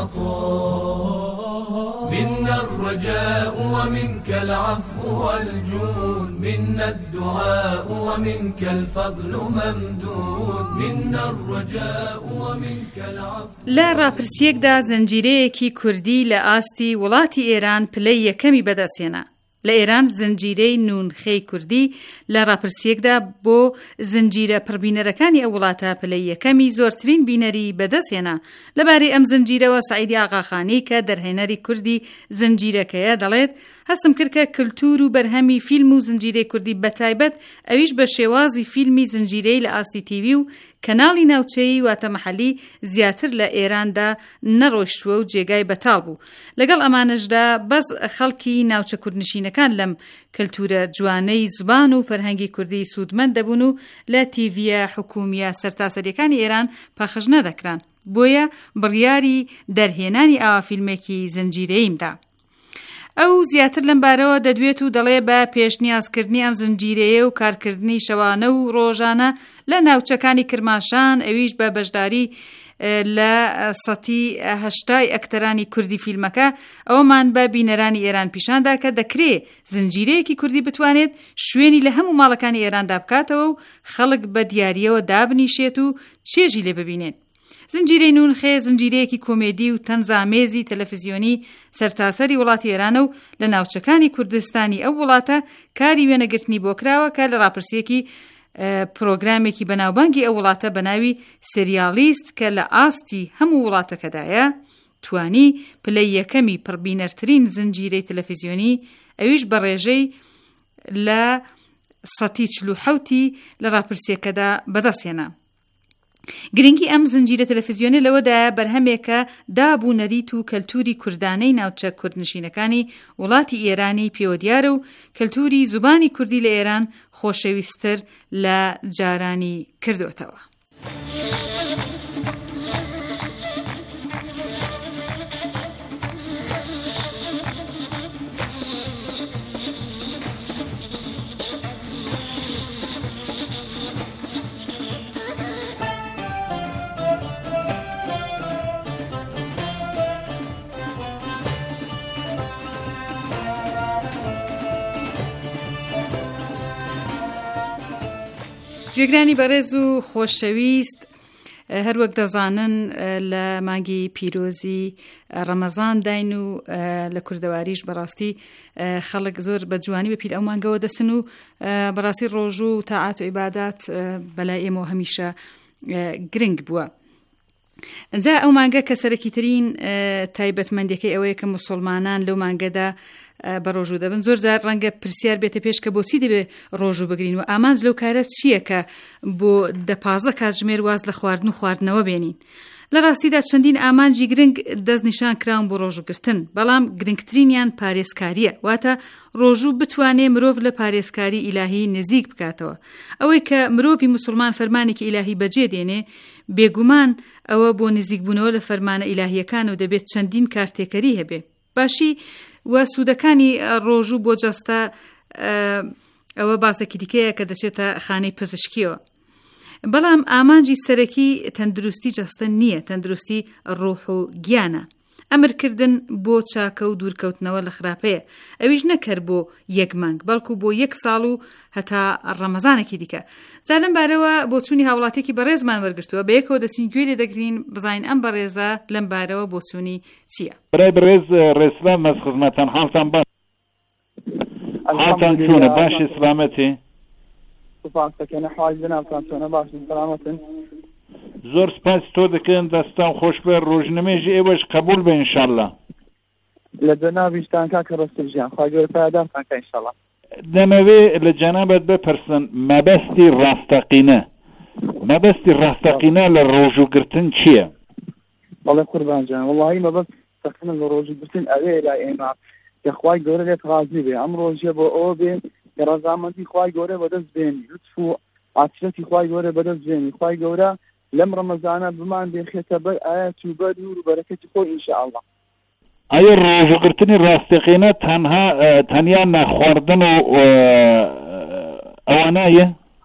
العطاء من الرجاء ومنك العفو والجود من الدعاء ومنك الفضل ممدود من الرجاء ومنك العفو. لا راپرسیەکدا زنجیرەیەکی کوردی لە ئاستی وڵاتی ئێران پلەی یەکەمی بەدەستێنا. لە ئێران زنجیرەی نونخەی کوردی لە راپرسیەکدا بۆ زنجیرە پڕبینەرەکانی ئەو وڵاتە پلەی یەکەمی زۆرترین بینەری بەدەستێنا. لەبارەی ئەم زنجیرەوە سەعیدی ئاغاخانی کە دەرهێنەری کوردی زنجیرەکەیە دەڵێت هەستم کرد کە کلتور و بەرهەمی فیلم و زنجیرەی کوردی بەتایبەت ئەویش بە شێوازی فیلمی زنجیرەی لە ئاستی تیڤی و کەناڵی ناوچەیی واتە مەحەلی زیاتر لە ئێراندا نەڕۆیشتووە و جێگای بەتاڵ بوو. لەگەڵ ئەمانەشدا بەس خەڵکی ناوچە کوردنشینەکان لەم کلتورە جوانەی زبان و فەرهەنگی کوردی سوودمەند دەبوون و لە تیڤیە حکومیە سەرتاسەریەکانی ئێران پاخش نەدەکران. بۆیە بڕیاری دەرهێنانی ئاوا فیلمێکی زنجیرەییمدا. ئەو زیاتر لەم بارەوە دەدوێت و دەڵێ بە پێشنیازکردنی ئەم زنجیرەیە و کارکردنی شەوانە و ڕۆژانە لە ناوچەکانی کرماشان ئەویش بە بەشداری لە سەتی هەشتای ئەکتەرانی کوردی فیلمەکە ئەوەمان بە بینەرانی ئێران پیشاندا کە دەکرێت زنجیرەیەکی کوردی بتوانێت شوێنی لە هەموو ماڵەکانی ئێراندا بکاتەوە و خەڵک بە دیاریەوە دابنیشێت و چێژی لێ ببینێت. زنجیرەی نونخێ زنجیرەیەکی کۆمێدی و تەنزامێزی تەلەڤیزیۆنی سەرتاسەری وڵاتی ئێرانە و لە ناوچەکانی کوردستانی ئەو وڵاتە کاری وێنەگرتنی بۆ کراوە کە لە ڕاپرسیەکی پرۆگرامێکی بەناوبانگی ئەو وڵاتە بەناوی سریالیست کە لە ئاستی هەموو وڵاتەکەدایە توانی پلەی یەکەمی پڕبینەرترین زنجیرەی تەلەڤیزیۆنی ئەویش بە ڕێژەی لە سەتی چل و حەوتی لە ڕاپرسیەکەدا بەدەستهێنا. گرنگی ئەم زنجیرە تەلەڤیزیۆنی لەوەدایە بەرهەمێکە دابوونەریت و کەلتوری کوردانەی ناوچە کوردنشینەکانی وڵاتی ئێرانی پێوەدیارە و کەلتوری زبانی کوردی لە ئێران خۆشەویستتر لە جارانی کردوتەوە. گوێگرانی بەڕێز و خۆشەویست، هەروەک دەزانن لە مانگی پیرۆزی ڕەمەزان داین و لە کوردەواریش بەڕاستی خەڵک زۆر بە جوانی بە پیر ئەو مانگەوە دەسن و بەڕاستی ڕۆژ و تاعات و عیبادات بەلای ئێمەوە هەمیشە گرنگ بووە. جا ئەو مانگە کە سەرەکیترین تایبەتمەندیەکەی ئەوەیە کە موسڵمانان لەو مانگەدا بە ڕۆژوو دەبن. زۆر جار ڕەنگە پرسیار بێتە پێش کە بۆچی دەبێ ڕۆژوو بگرین و ئامانج لەو کارە چییە کە بۆ دە پازدە کاتژمێر واز لە خواردن و خواردنەوە بێنین. لە ڕاستیدا چەندین ئامانجی گرنگ دەستنیشان کراون بۆ ڕۆژووگرتن، بەڵام گرنگترینیان پارێزکاریە، واتە ڕۆژوو بتوانێ مرۆڤ لە پارێزکاری ئیلاهی نزیک بکاتەوە. ئەوەی کە مرۆڤی موسڵمان فەرمانێکی ئیلاهی بەجێ دێنێ بێگومان ئەوە بۆ نزیکبوونەوە لە فەرمانە ئیلاهیەکان و دەبێت چەندین کارتێکەری هەبێ. باشی و سوودەکانی ڕۆژوو بۆ جەستە ئەوە باسێکی دیکەیە کە دەچێتە خانەی پزیشکیەوە. بەڵام ئامانجی سەرەکی تەندروستی جەستە نییە، تەندروستی ڕۆح و گیانە. ئەمرکردن بۆ چاکە و دوورکەوتنەوە لە خراپەیە، ئەویش نەکرد بۆ یەک مانگ بەڵکو بۆ یەک ساڵ و هەتا ڕەمەزانێکی دیکە. جا لەم بارەوە بۆ چوونی هاوڵاتێکی بەڕێزمان وەرگرتووە، بە یەکەوە دەچین گوێ لێ دەگرین بزانین ئەم بەڕێزە لەم بارەوە بۆ چوونی چییە. برای بەڕێز ڕێسلام مەس خزمەتان حاڵتان باش، حاڵتان چۆنە؟ باشی سلامەتی؟ سوپاسەکەنە حواز بناوتان چۆنە باشن سەلامەتن زۆر سپاس تۆ دەکەن دەستان خۆش بێ ڕۆژنامەیەژی ئێوەش قبول بێ ئینشاءالله لە جەنابیشتان کاکە ڕستەژیان خوا گەورە پایدارتان کە ئینشاءالله دەمەوێ لە جەنابەت بپرسن مەبەستی ڕاستەقینە مەبەستی ڕاستەقینە لە ڕۆژوگرتن چییە؟ بەڵێ قوربان جان وەڵاهی مەبەست تەقینە لە ڕۆژوگرتن ئەوەیە لای ئێمە کە خوای گەورە لێت ڕازی بێ ئەم ڕۆژیە بۆ ئەوە بێ کە ڕەزامەندی خوای گەورە بەدەست بێنی لوتف و عاترەتی خوای گەورە بەدەست بێنی خوای گەورە لەم ڕەمەزانە بمان بێخێتە بەر ئاەت و بەر نور و بەرەکەتی خۆی ئینشاءالله ئایا ڕۆژوگرتنی ڕاستەقینە تەنها تەنیا نەخواردن و ئەوانایە؟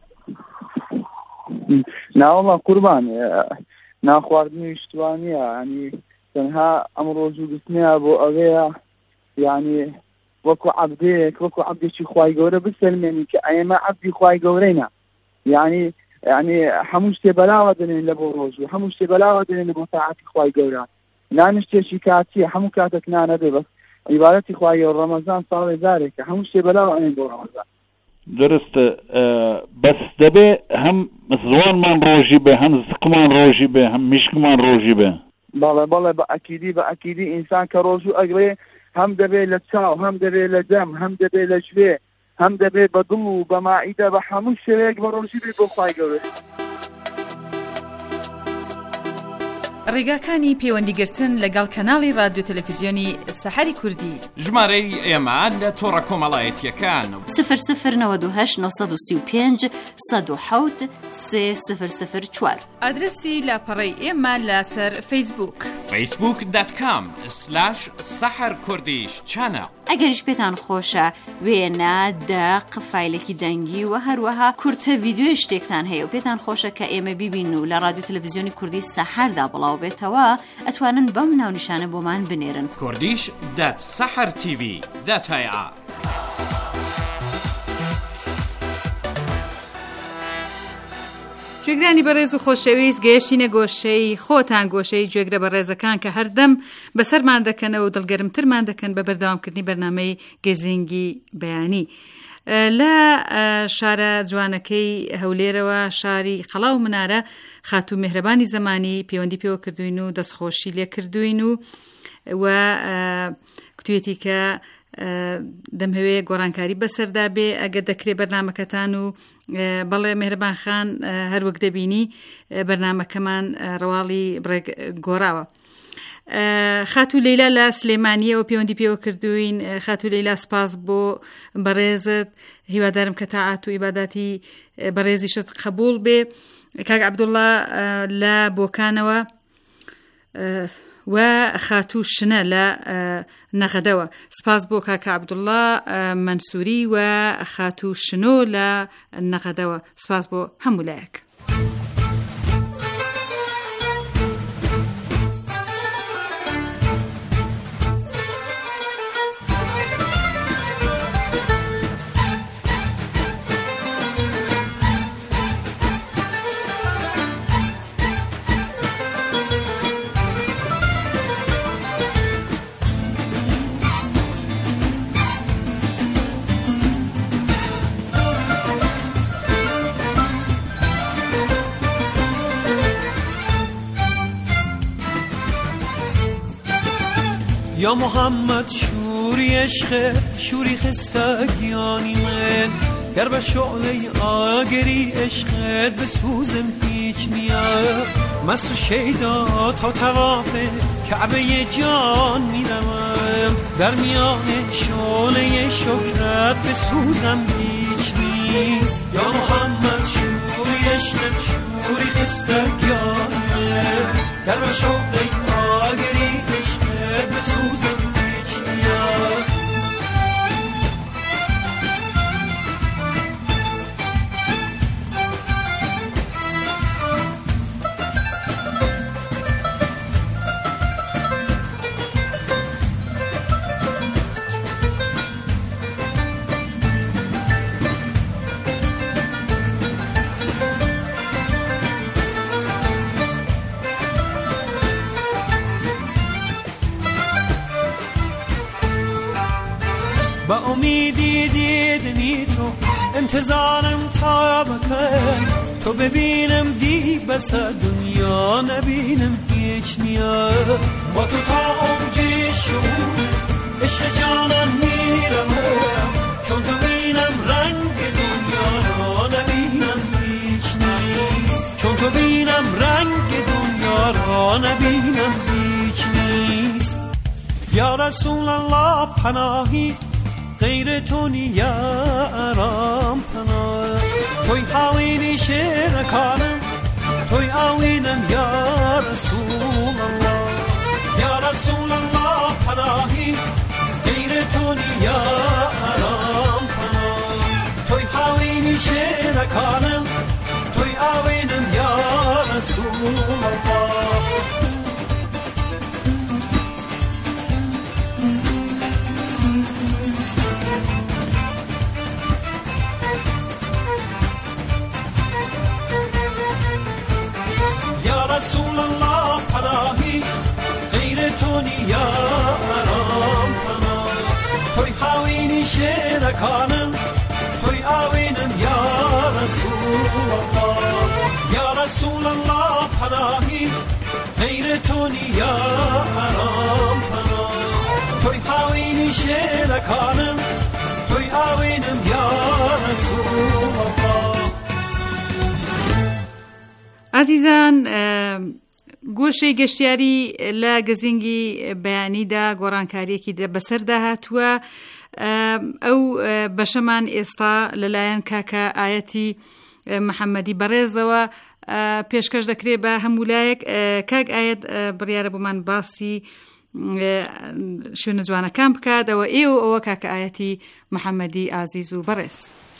ناوەڵا قوربان ناخواردنی شتوانیە ینی تەنها ئەم ڕۆژوگرتنیە بۆ ئەوەیە یعنی وەکو عەبدێک وەکو عەبدێکی خوای گەورە بسەلمێنی کە ئێمە عەبدی خوای گەورەینە یعنی یعنی هەموو شتێ بەلاوە دەنێن لە بۆ ڕۆژ و هەموو شتێ بەلاوە دەنێن لە بۆ تاعاتی خوای گەورە نانشتێکی کاتیە هەموو کاتێک نانەبێ بەس عیبادەتی خوای گەورە ڕەمەزان ساڵێ زارێکە هەموو شتێ بەلاوە ئەنێن بۆ ڕەمەزان درستە بەس دەبێ هەم زوانمان ڕۆژی بێ هەم زکمان ڕۆژی بێ هەم میشکمان ڕۆژی بێ بەڵێ بەڵێ بە ئەکیدی بە ئەکیدی ئینسان کە ڕۆژ و ئەگرێ هەم دەبێت لە چاو هەم دەبێت لە دەم هەم دەبێت لە ژوێ هەم دەبێت بە دڵ و بە مائیدە بە هەموو شوێک بە ڕۆژی بێت بۆ خوای گەورە ڕێگاکانی پەیوەندیگرتن لەگەڵ کەناڵی رادیۆ تەلەڤیزیۆنی سەحەری کوردی ژمارەی ئێمە لە تۆڕە کۆمەڵایەتیەکان سفر سفر نەوەد و هەشت نۆ سەد و سی و پێنج سەد و حەوت سێ سفر سفر چوار ئادرسی لاپەڕەی ئێمە لەسەر فەیسبووک فەیسبووک دات کام سلاش سەحەر کوردیش چانە ئەگەریش پێتان خۆشە وێنە دەق فایلێکی دەنگی و هەروەها کورتە ڤیدیۆی شتێکتان هەیە و پێتان خۆشە کە ئێمە بیبین و لە رادیۆ تەلەڤیزیۆنی کوردی سەحەردا بڵاو بێتەوە ئەتوانن بەم ناونیشانە بۆمان بنێرن کوردیش دات سەحەر تیڤی دات هەیە گوێگرانی بەڕێز و خۆشەویست گەیشتینە گۆشەی خۆتان گۆشەی گوێگرە بەڕێزەکان کە هەردەم بەسەرمان دەکەنەوە و دڵگەرمترمان دەکەن بە بەردەوامکردنی بەرنامەی گەزینگی بەیانی لە شارە جوانەکەی هەولێرەوە شاری خەڵاو منارە خاتوو میهرەبانی زەمانی پەیوەندی پێوە کردوین و دەستخۆشی لێ کردوین و و کتوێتی کە دەمهەوێ گۆڕانکاری بەسەردا بێ ئەگە دەکرێت بەرنامەکەتان و بەڵێ میهرەبان خان هەروەک دەبینی بەرنامەکەمان ڕواڵی بڕێک گۆڕاوە خاتوو لەیلا لە سلێمانیەوە پەیوەندی پێوە کردوین خاتوو لەیلا سپاس بۆ بەڕێزت هیوادارم کە تاعات و ئیباداتی بەڕێزیشت قبول بێ کاک عەبدوڵڵا لە بۆکانەوە و خاتوو شنە لە نەغەدەوە سپاس بۆ کاکە عەبدوڵڵا مەنسووری و خاتوو شنۆ لە نەغەدەوە سپاس بۆ هەموو لایەک یا محمد شوری عشق شوری خستگیانی من گر به شعله آگری عشقت بسوزم هیچ نیاد مست و شیدا تا طواف کعبه جان میروم در میان شعله شکرت بسوزم هیچ نیست یا محمد شوری عشق شوری خستگیانی من گر به شعله آگری عشقت بسوزم هیچ نیاد با امیدی دیدنی تو انتظارم تا بکن تو ببینم دی بس دنیا نبینم هیچ نیا با تو تا اونجی شد عشق جانم میرم چون تو بینم رنگ دنیا را نبینم هیچ نیست چون تو بینم رنگ دنیا را نبینم هیچ نیست یا رسول الله پناهی غیر تو نیارم پناه توی آوینی شرکانم توی آوینم یا رسول الله یا رسول الله پناهی غیر تو نیارم پناه توی آوینی شرکانم توی آوینم یا رسول الله رسول الله پناهی غیر تو نیارم پناه توی آوینی شرکانم توی آوینم یا رسول الله یا رسول الله پناهی غیر تو نیارم پناه توی آوینی شرکانم توی آوینم یا رسول الله عزیزان گۆشەی گەشتیاری لە گەزینگی بەیانیدا گۆڕانکاریەکی بەسەردا هاتووە ئەو بەشەمان ئێستا لەلایەن کاکە ئایەتی محەممەدی بەڕێزەوە پێشکەش دەکرێت بە هەمولایەک کاک ئاەت بڕیارە بۆمان باسی شوێنە جوانەکان بکات ئەوە ئێوە ئەوە کاکە ئایەتی محەممەدی ئازیز و بەڕێز.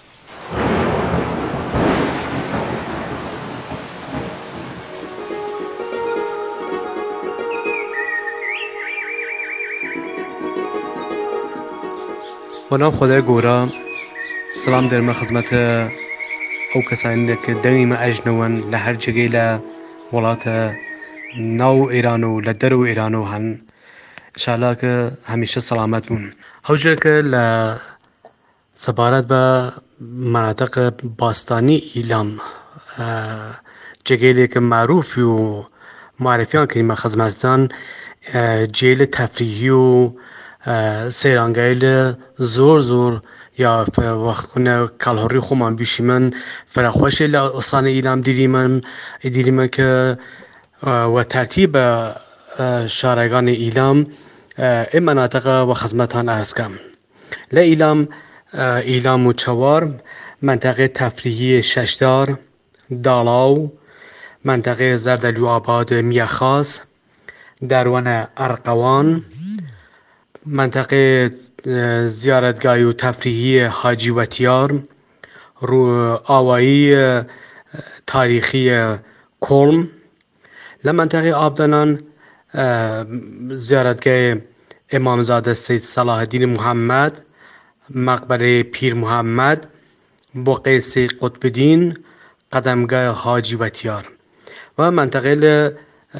بەناو خۆدای گەورە سڵام دەرمە خزمەتە ئەو کەسانێک کە دەنگیمە ئەژنەوەن لە هەر جێگەی لە وڵاتە ناو ئێران و لە دەرەوە ئێرانەوە هەن ئینشاءالله کە هەمیشە سەلامەت بوون. ئەوجێکە لە سەبارەت بە مناتق باستانی ئیلام جێگەیەکە معروفی و معرفیان کردیمە خزمەتتان جێ لە تەفریحی و سەیرانگای لە زۆر زۆر یا وەختە کاڵهۆڕی خۆمان بیشیمەن فراخۆشێ لە ئۆستانە ئیلام دیریمەن دیریمە کە وە تەرتیبە شارەکانی ئیلام ئێ مناتقە وە خزمەتان ئارزکەم. لە ئیلام ئیلام و چەوار منتەقەی تەفریحی شەشدار داڵاو منتەقەی زەردەلو ئاباد میەخاز دەروەنە ئەرقەوان منطقه زیارتگاهی و تفریحی حاجی وتیار رو آوایی تاریخی کلم لمنطقه آبدانان زیارتگاه امامزاده سید صلاح الدین محمد مقبره پیر محمد بقعه سید قطب الدین قدمگاه حاجی وتیار و منطقه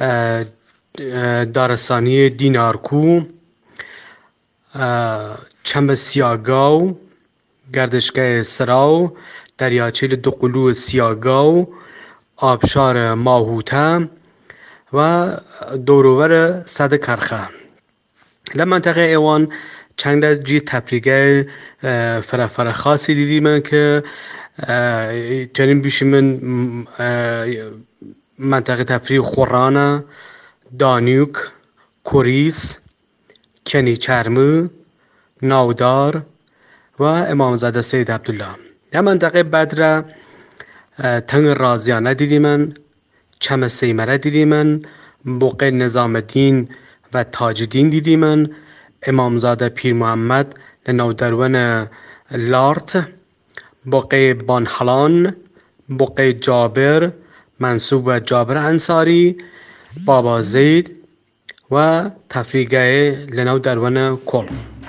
دارستانی دینارکو چمب سیاگاو گردشگاه سراو دریاچه دوقلو سیاگاو آبشار ماهوته و دوروبر صد کرخه لمنطقه ایوان چند جی تفریگه فرافر خاصی دیدیم که چنین بیشیمن منطقه تفریح خورانه دانیوک کوریس کنی چرمو ناودار و امامزاده سید عبدالله. در منطقه بدر تنگ رازیانه دیدیمن چم سیمره دیدیمن بقع نظام الدین و تاج الدین دیدیمن امامزاده پیر محمد لنودرون لارت بقع بانحلان بقع جابر منصوب جابر انصاری بابا زید و تفریگاه لنو درون کل.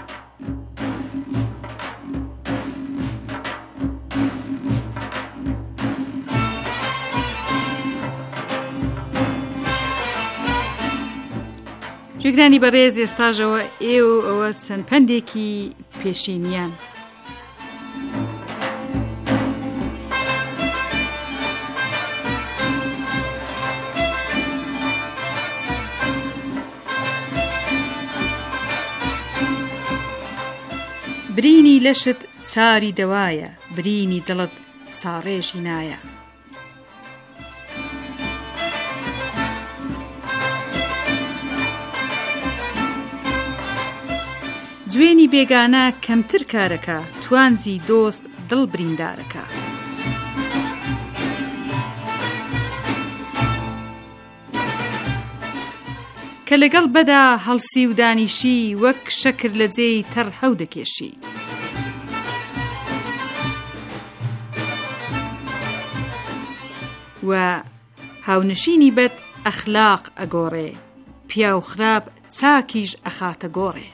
جگرانی بەڕێز ئێستاژەوە ئێوە ئەوە چەند پەندێکی پێشینیان. برینی لەشت چاری دەوایە، برینی دڵت ساڕێژی نایە. جوێنی بێگانە کەمتر کارەکە، توانجی دۆست دڵ بریندارەکە. کە لەگەڵ بەدا هەڵسی و دانیشی، وەک شەکر لە جێی تەڕ هەو دەکێشی. و هاونشینی بەد ئەخلاق ئەگۆڕێ، پیا و خراپ چاکیش ئەخاتە گۆڕێ.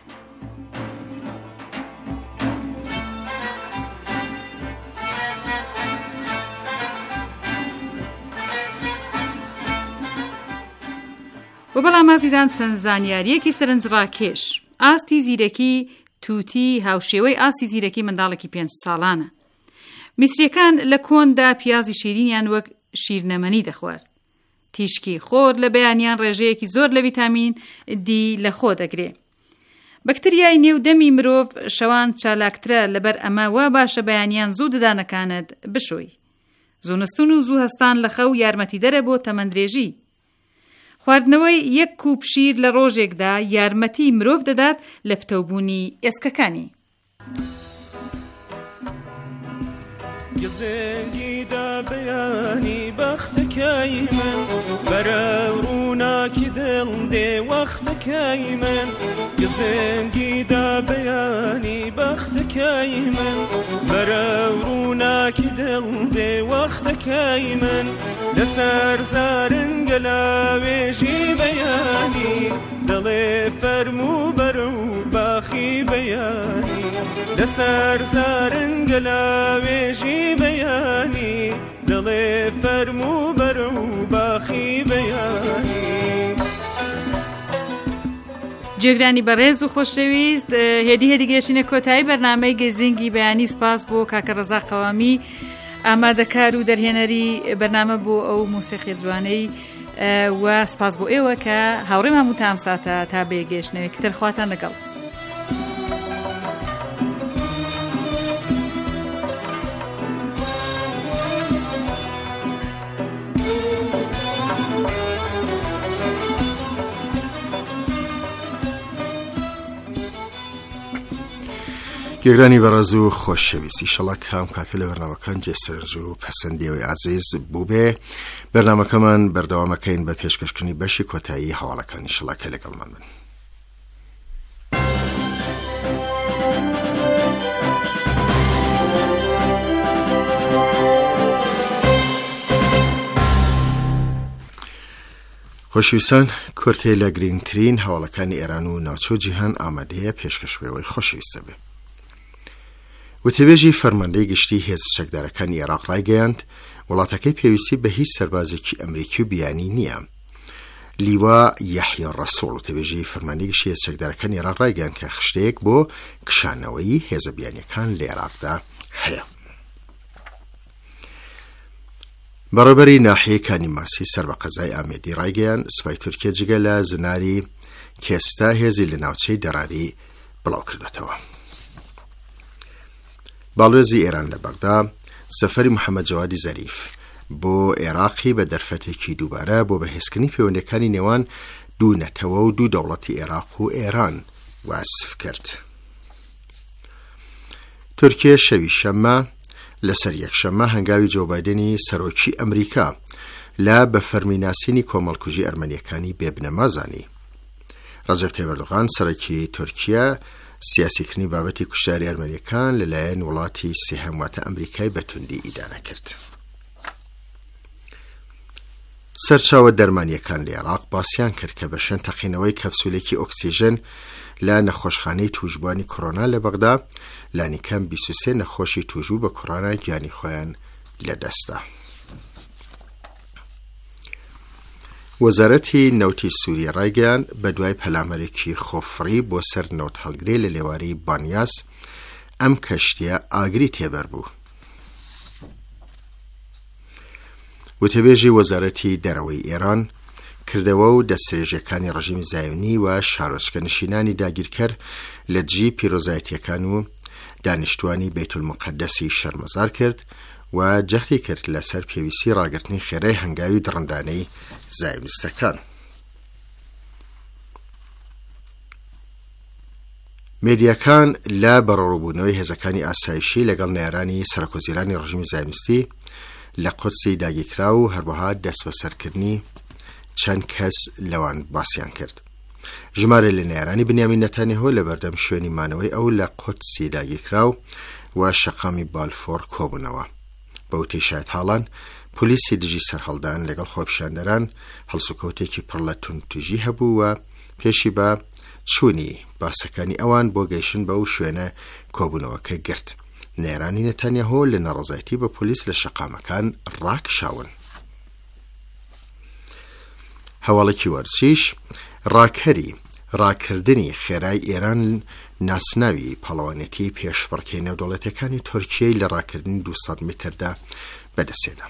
و بەڵام ئازیزان، چەند زانیاریەکی سەرنجڕاکێش. ئاستی زیرەکی تووتی هاوشێوەی ئاستی زیرەکی منداڵێکی پێنج ساڵانە. میسریەکان لە کۆندا پیازی شیرینیان وەک شیرنەمەنی دەخوارد. تیشکی خۆر لە بەیانیان ڕێژەیەکی زۆر لە ڤیتامین دی لە خۆ دەگرێ. بەکتریای نێودەمی مرۆڤ شەوان چالاکترە، لەبەر ئەمە وا باشە بەیانیان زوو ددانەکانت بشۆی. زوونستون و زوو هەستان لە خەو یارمەتیدەرە بۆ تەمەندرێژی. خواردنەوەی یەک کوب شیر لە ڕۆژێکدا یارمەتی مرۆڤ دەدات لە پتەوبوونی ئێسکەکانی. گزنگیدا بەیانی بەختەکەی من، بەرە ڕووناکی دڵ دێ وەختەکەی من. گزنگیدا بەیانی بەختەکەی من، بەرە ڕووناکی دڵ دێ وەختەکەی من. لەسەر زارنگە لاوێژی بەیانی، دڵێ فەرموو بەرە و باخی بەیانی. لەسەر زارنگە لاوێژی بەیانی، دڵێ فەرموو بەرە و باخی بەیانی. جێگرانی بەڕێز و خۆشەویست، هێدی هێدی گەشتینە کۆتایی بەرنامەی گەزینگی بەیانی. سپاس بۆ کاکە ڕەزا قەوامی، ئامادەکار و دەرهێنەری بەرنامە بۆ ئەو موسیقی جوانەی، و سپاس بۆ ئێوە کە هاوڕێم هەموو تام ساتە تا بێگەشتنەوەی کتر. خواتان لەگەڵ. گێگرانی بەڕێز و خۆشەویست، ئیشەڵا کام کاتە لە بەرنامەکان جێسەرنج و پەسەندیەوەی عەزیز بوو بێ. بەرنامەکەمان بەردەوامەکەین بە پێشکەشکردنی بەشی کۆتایی هەواڵەکان. ئیشەڵا کە لەگەڵمان بن. خۆشەویستان، کورتێ لە گرنگترین هەواڵەکانی ئێران و ناوچە و جیهان ئامادەیە پێشکەشبێەوەی خۆشەویستە بێ. وتەبێژی فەرماندەی گشتی هێز چەکدارەکانی عێراق ڕایگەیاند وڵاتەکەی پێویستی بە هیچ سەربازێکی ئەمریکی و بیانی نییە. لیوا یەحیا ڕەسوڵ، وتەبێژی فەرماندەی گشتی هێز چەکدارەکانی عێراق ڕایگەیاند کە خشتەیەک بۆ کشانەوەی هێزە بیانیەکان لە عێراقدا هەیە. بەڕێبەری ناحیەکانی ماسی سەر بە قەزای ئامێدی ڕایگەیان سوپای تورکیا جگە لە زناری کێستا هێزی لە ناوچەی دەراری بڵاو کردوێتەوە. باڵێزی ئێران لە بەغدا سەفەری محەممەد جەوادی زەریف بۆ عێراقی بە دەرفەتێکی دووبارە بۆ بەهێزکردنی پەیوەندیەکانی نێوان دوو نەتەوە و دوو دەوڵەتی عێراق و ئێران واسف کرد. تورکیا شەوی شەممە لەسەر یەکشەممە هەنگاوی جۆ بایدنی سەرۆکی ئەمریکا لە بەفەرمیناسینی کۆمەڵکوژی ئەرمەنیەکانی بێبنەمازانی. ڕەجەب تایب ئەردۆغان سەرۆکی تورکیا سیاسیکردنی بابەتی کوشتاری ئەرمەنیەکان لەلایەن وڵاتی سێهەم واتە ئەمریکای بەتوندی ئیدارە کرد. سەرچاوە دەرمانیەکان لە عێراق باسییان کرد کە بە شوێن تەقینەوەی کەپسولێکی ئۆکسیژن لە نەخۆشخانەی تووشبوانی کۆرۆنا لە بەغدا لانیکەم بیست و سێ نەخۆشی تووژبوو بە کۆرۆنا گیانی خۆیان لەدەستدا. وەزارەتی نەوتی سووریە ڕایگەیان بە دوای پەلامەرێکی خۆفڕی بۆ سەر نەوت هەڵگرێ لە لێواری بانیاس ئەم کەشتیە ئاگری تێبەر بوو. وتەبێژی وەزارەتی دەرەوەی ئێران کردەوە و دەستێژەکانی ڕژیمی زایۆنی و شارۆچکە نشینانی داگیرکەر لە دژی پیرۆزایەتیەکان و دانیشتوانی بیت المقدسی شەرمەزار کرد و جەختی کرد لەسەر پێویستی ڕاگررتنی خێرای هەنگاوی دڕندانەی زایونستەکان. مێدیاکان لە بەڕێوەبوونەوەی هێزەکانی ئاسایشی لەگەڵ نێرانی سەرۆکوەزیرانی ڕژیمی زایونستی لە قودسی داگیرکرا و هەروەها دەست بەسەرکردنی چەند کەس لەوان باسییان کرد. ژمارە لە نێرانی بنیامین نەتانیاهۆ لە بەردەم شوێنی مانەوەی ئەو لە قودسی داگیرکرا و شەقامی بالفۆر کۆبوونەوە. بەوتەی شایەت هاڵان پۆلیسی دژی سەرهەڵدان لەگەڵ خۆپیشاندەران هەڵسوکەوتێکی پڕ لە تونتوژی هەبوو و پێشی بە چوونی باسەکانی ئەوان بۆ گەیشتن بەو شوێنە کۆبوونەوەکە گرت. نێرانی نەتانیاهۆ لە نەڕەزایەتی بە پۆلیس لە شەقامەکان ڕاکشاون. هەواڵێکی وەرزیش ڕاکەری ڕاکردنی خێرای ئێران ناسناوی پەڵەوانێتی پێشبڕکێ نێودەوڵەتیەکانی تورکیای لە ڕاکردنی دووسەد متردا بەدەستێنا.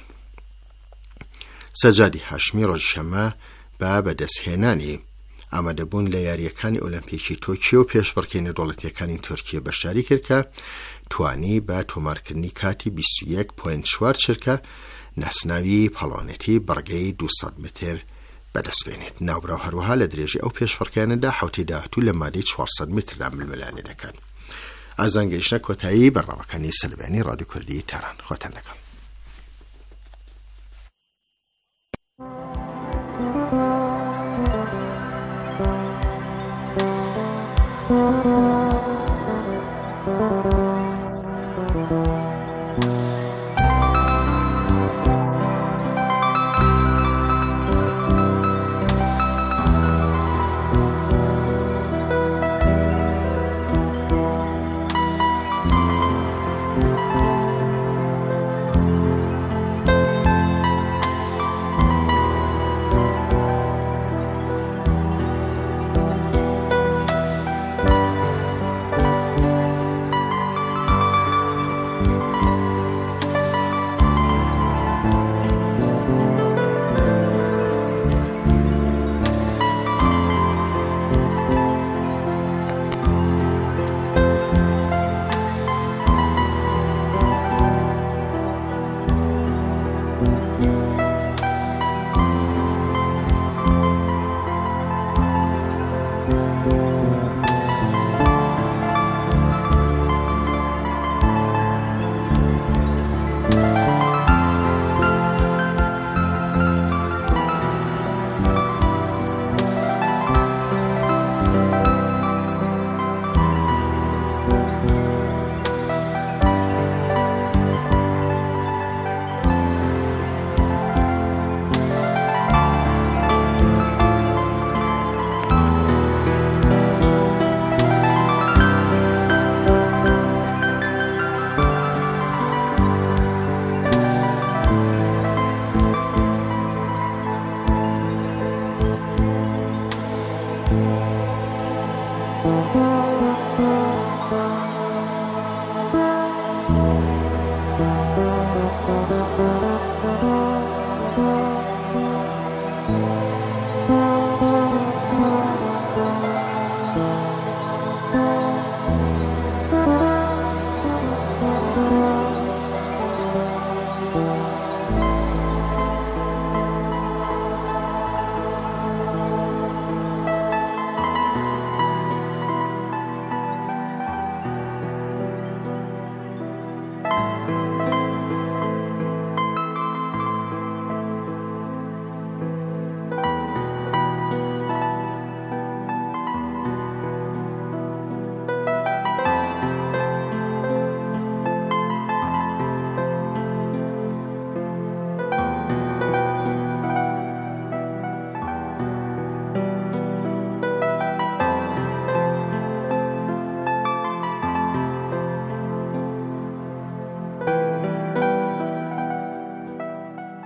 سەجادی هاشمی ڕۆژی شەمە بە بەدەستهێنانی ئامادەبوون لە یاریەکانی ئۆلمپیکی تۆکیۆ و پێشبڕکێ نێودەوڵەتیەکانی تورکیە بەشداری کرد کە توانی بە تۆمارکردنی کاتی بیست و یەک پۆینت چوار چرکە ناسناوی پەڵەوانێتی بەڕگەی دووسەد متر بەدەست بێنێت. ناوبراو هەروەها لە درێژی ئەو پێشبڕکێنەدا حوتی داهاتوو لە مادەی چوارسەد متردا ململانێ دەکات. ئازانگەیشتە کۆتایی بەڕێوەکانی سەلبیانی ڕادیۆ کوردی تاران. خۆتان لەگەڵ.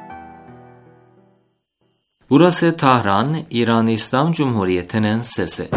Burası Tahran, İran İslam Cumhuriyeti'nin sesi.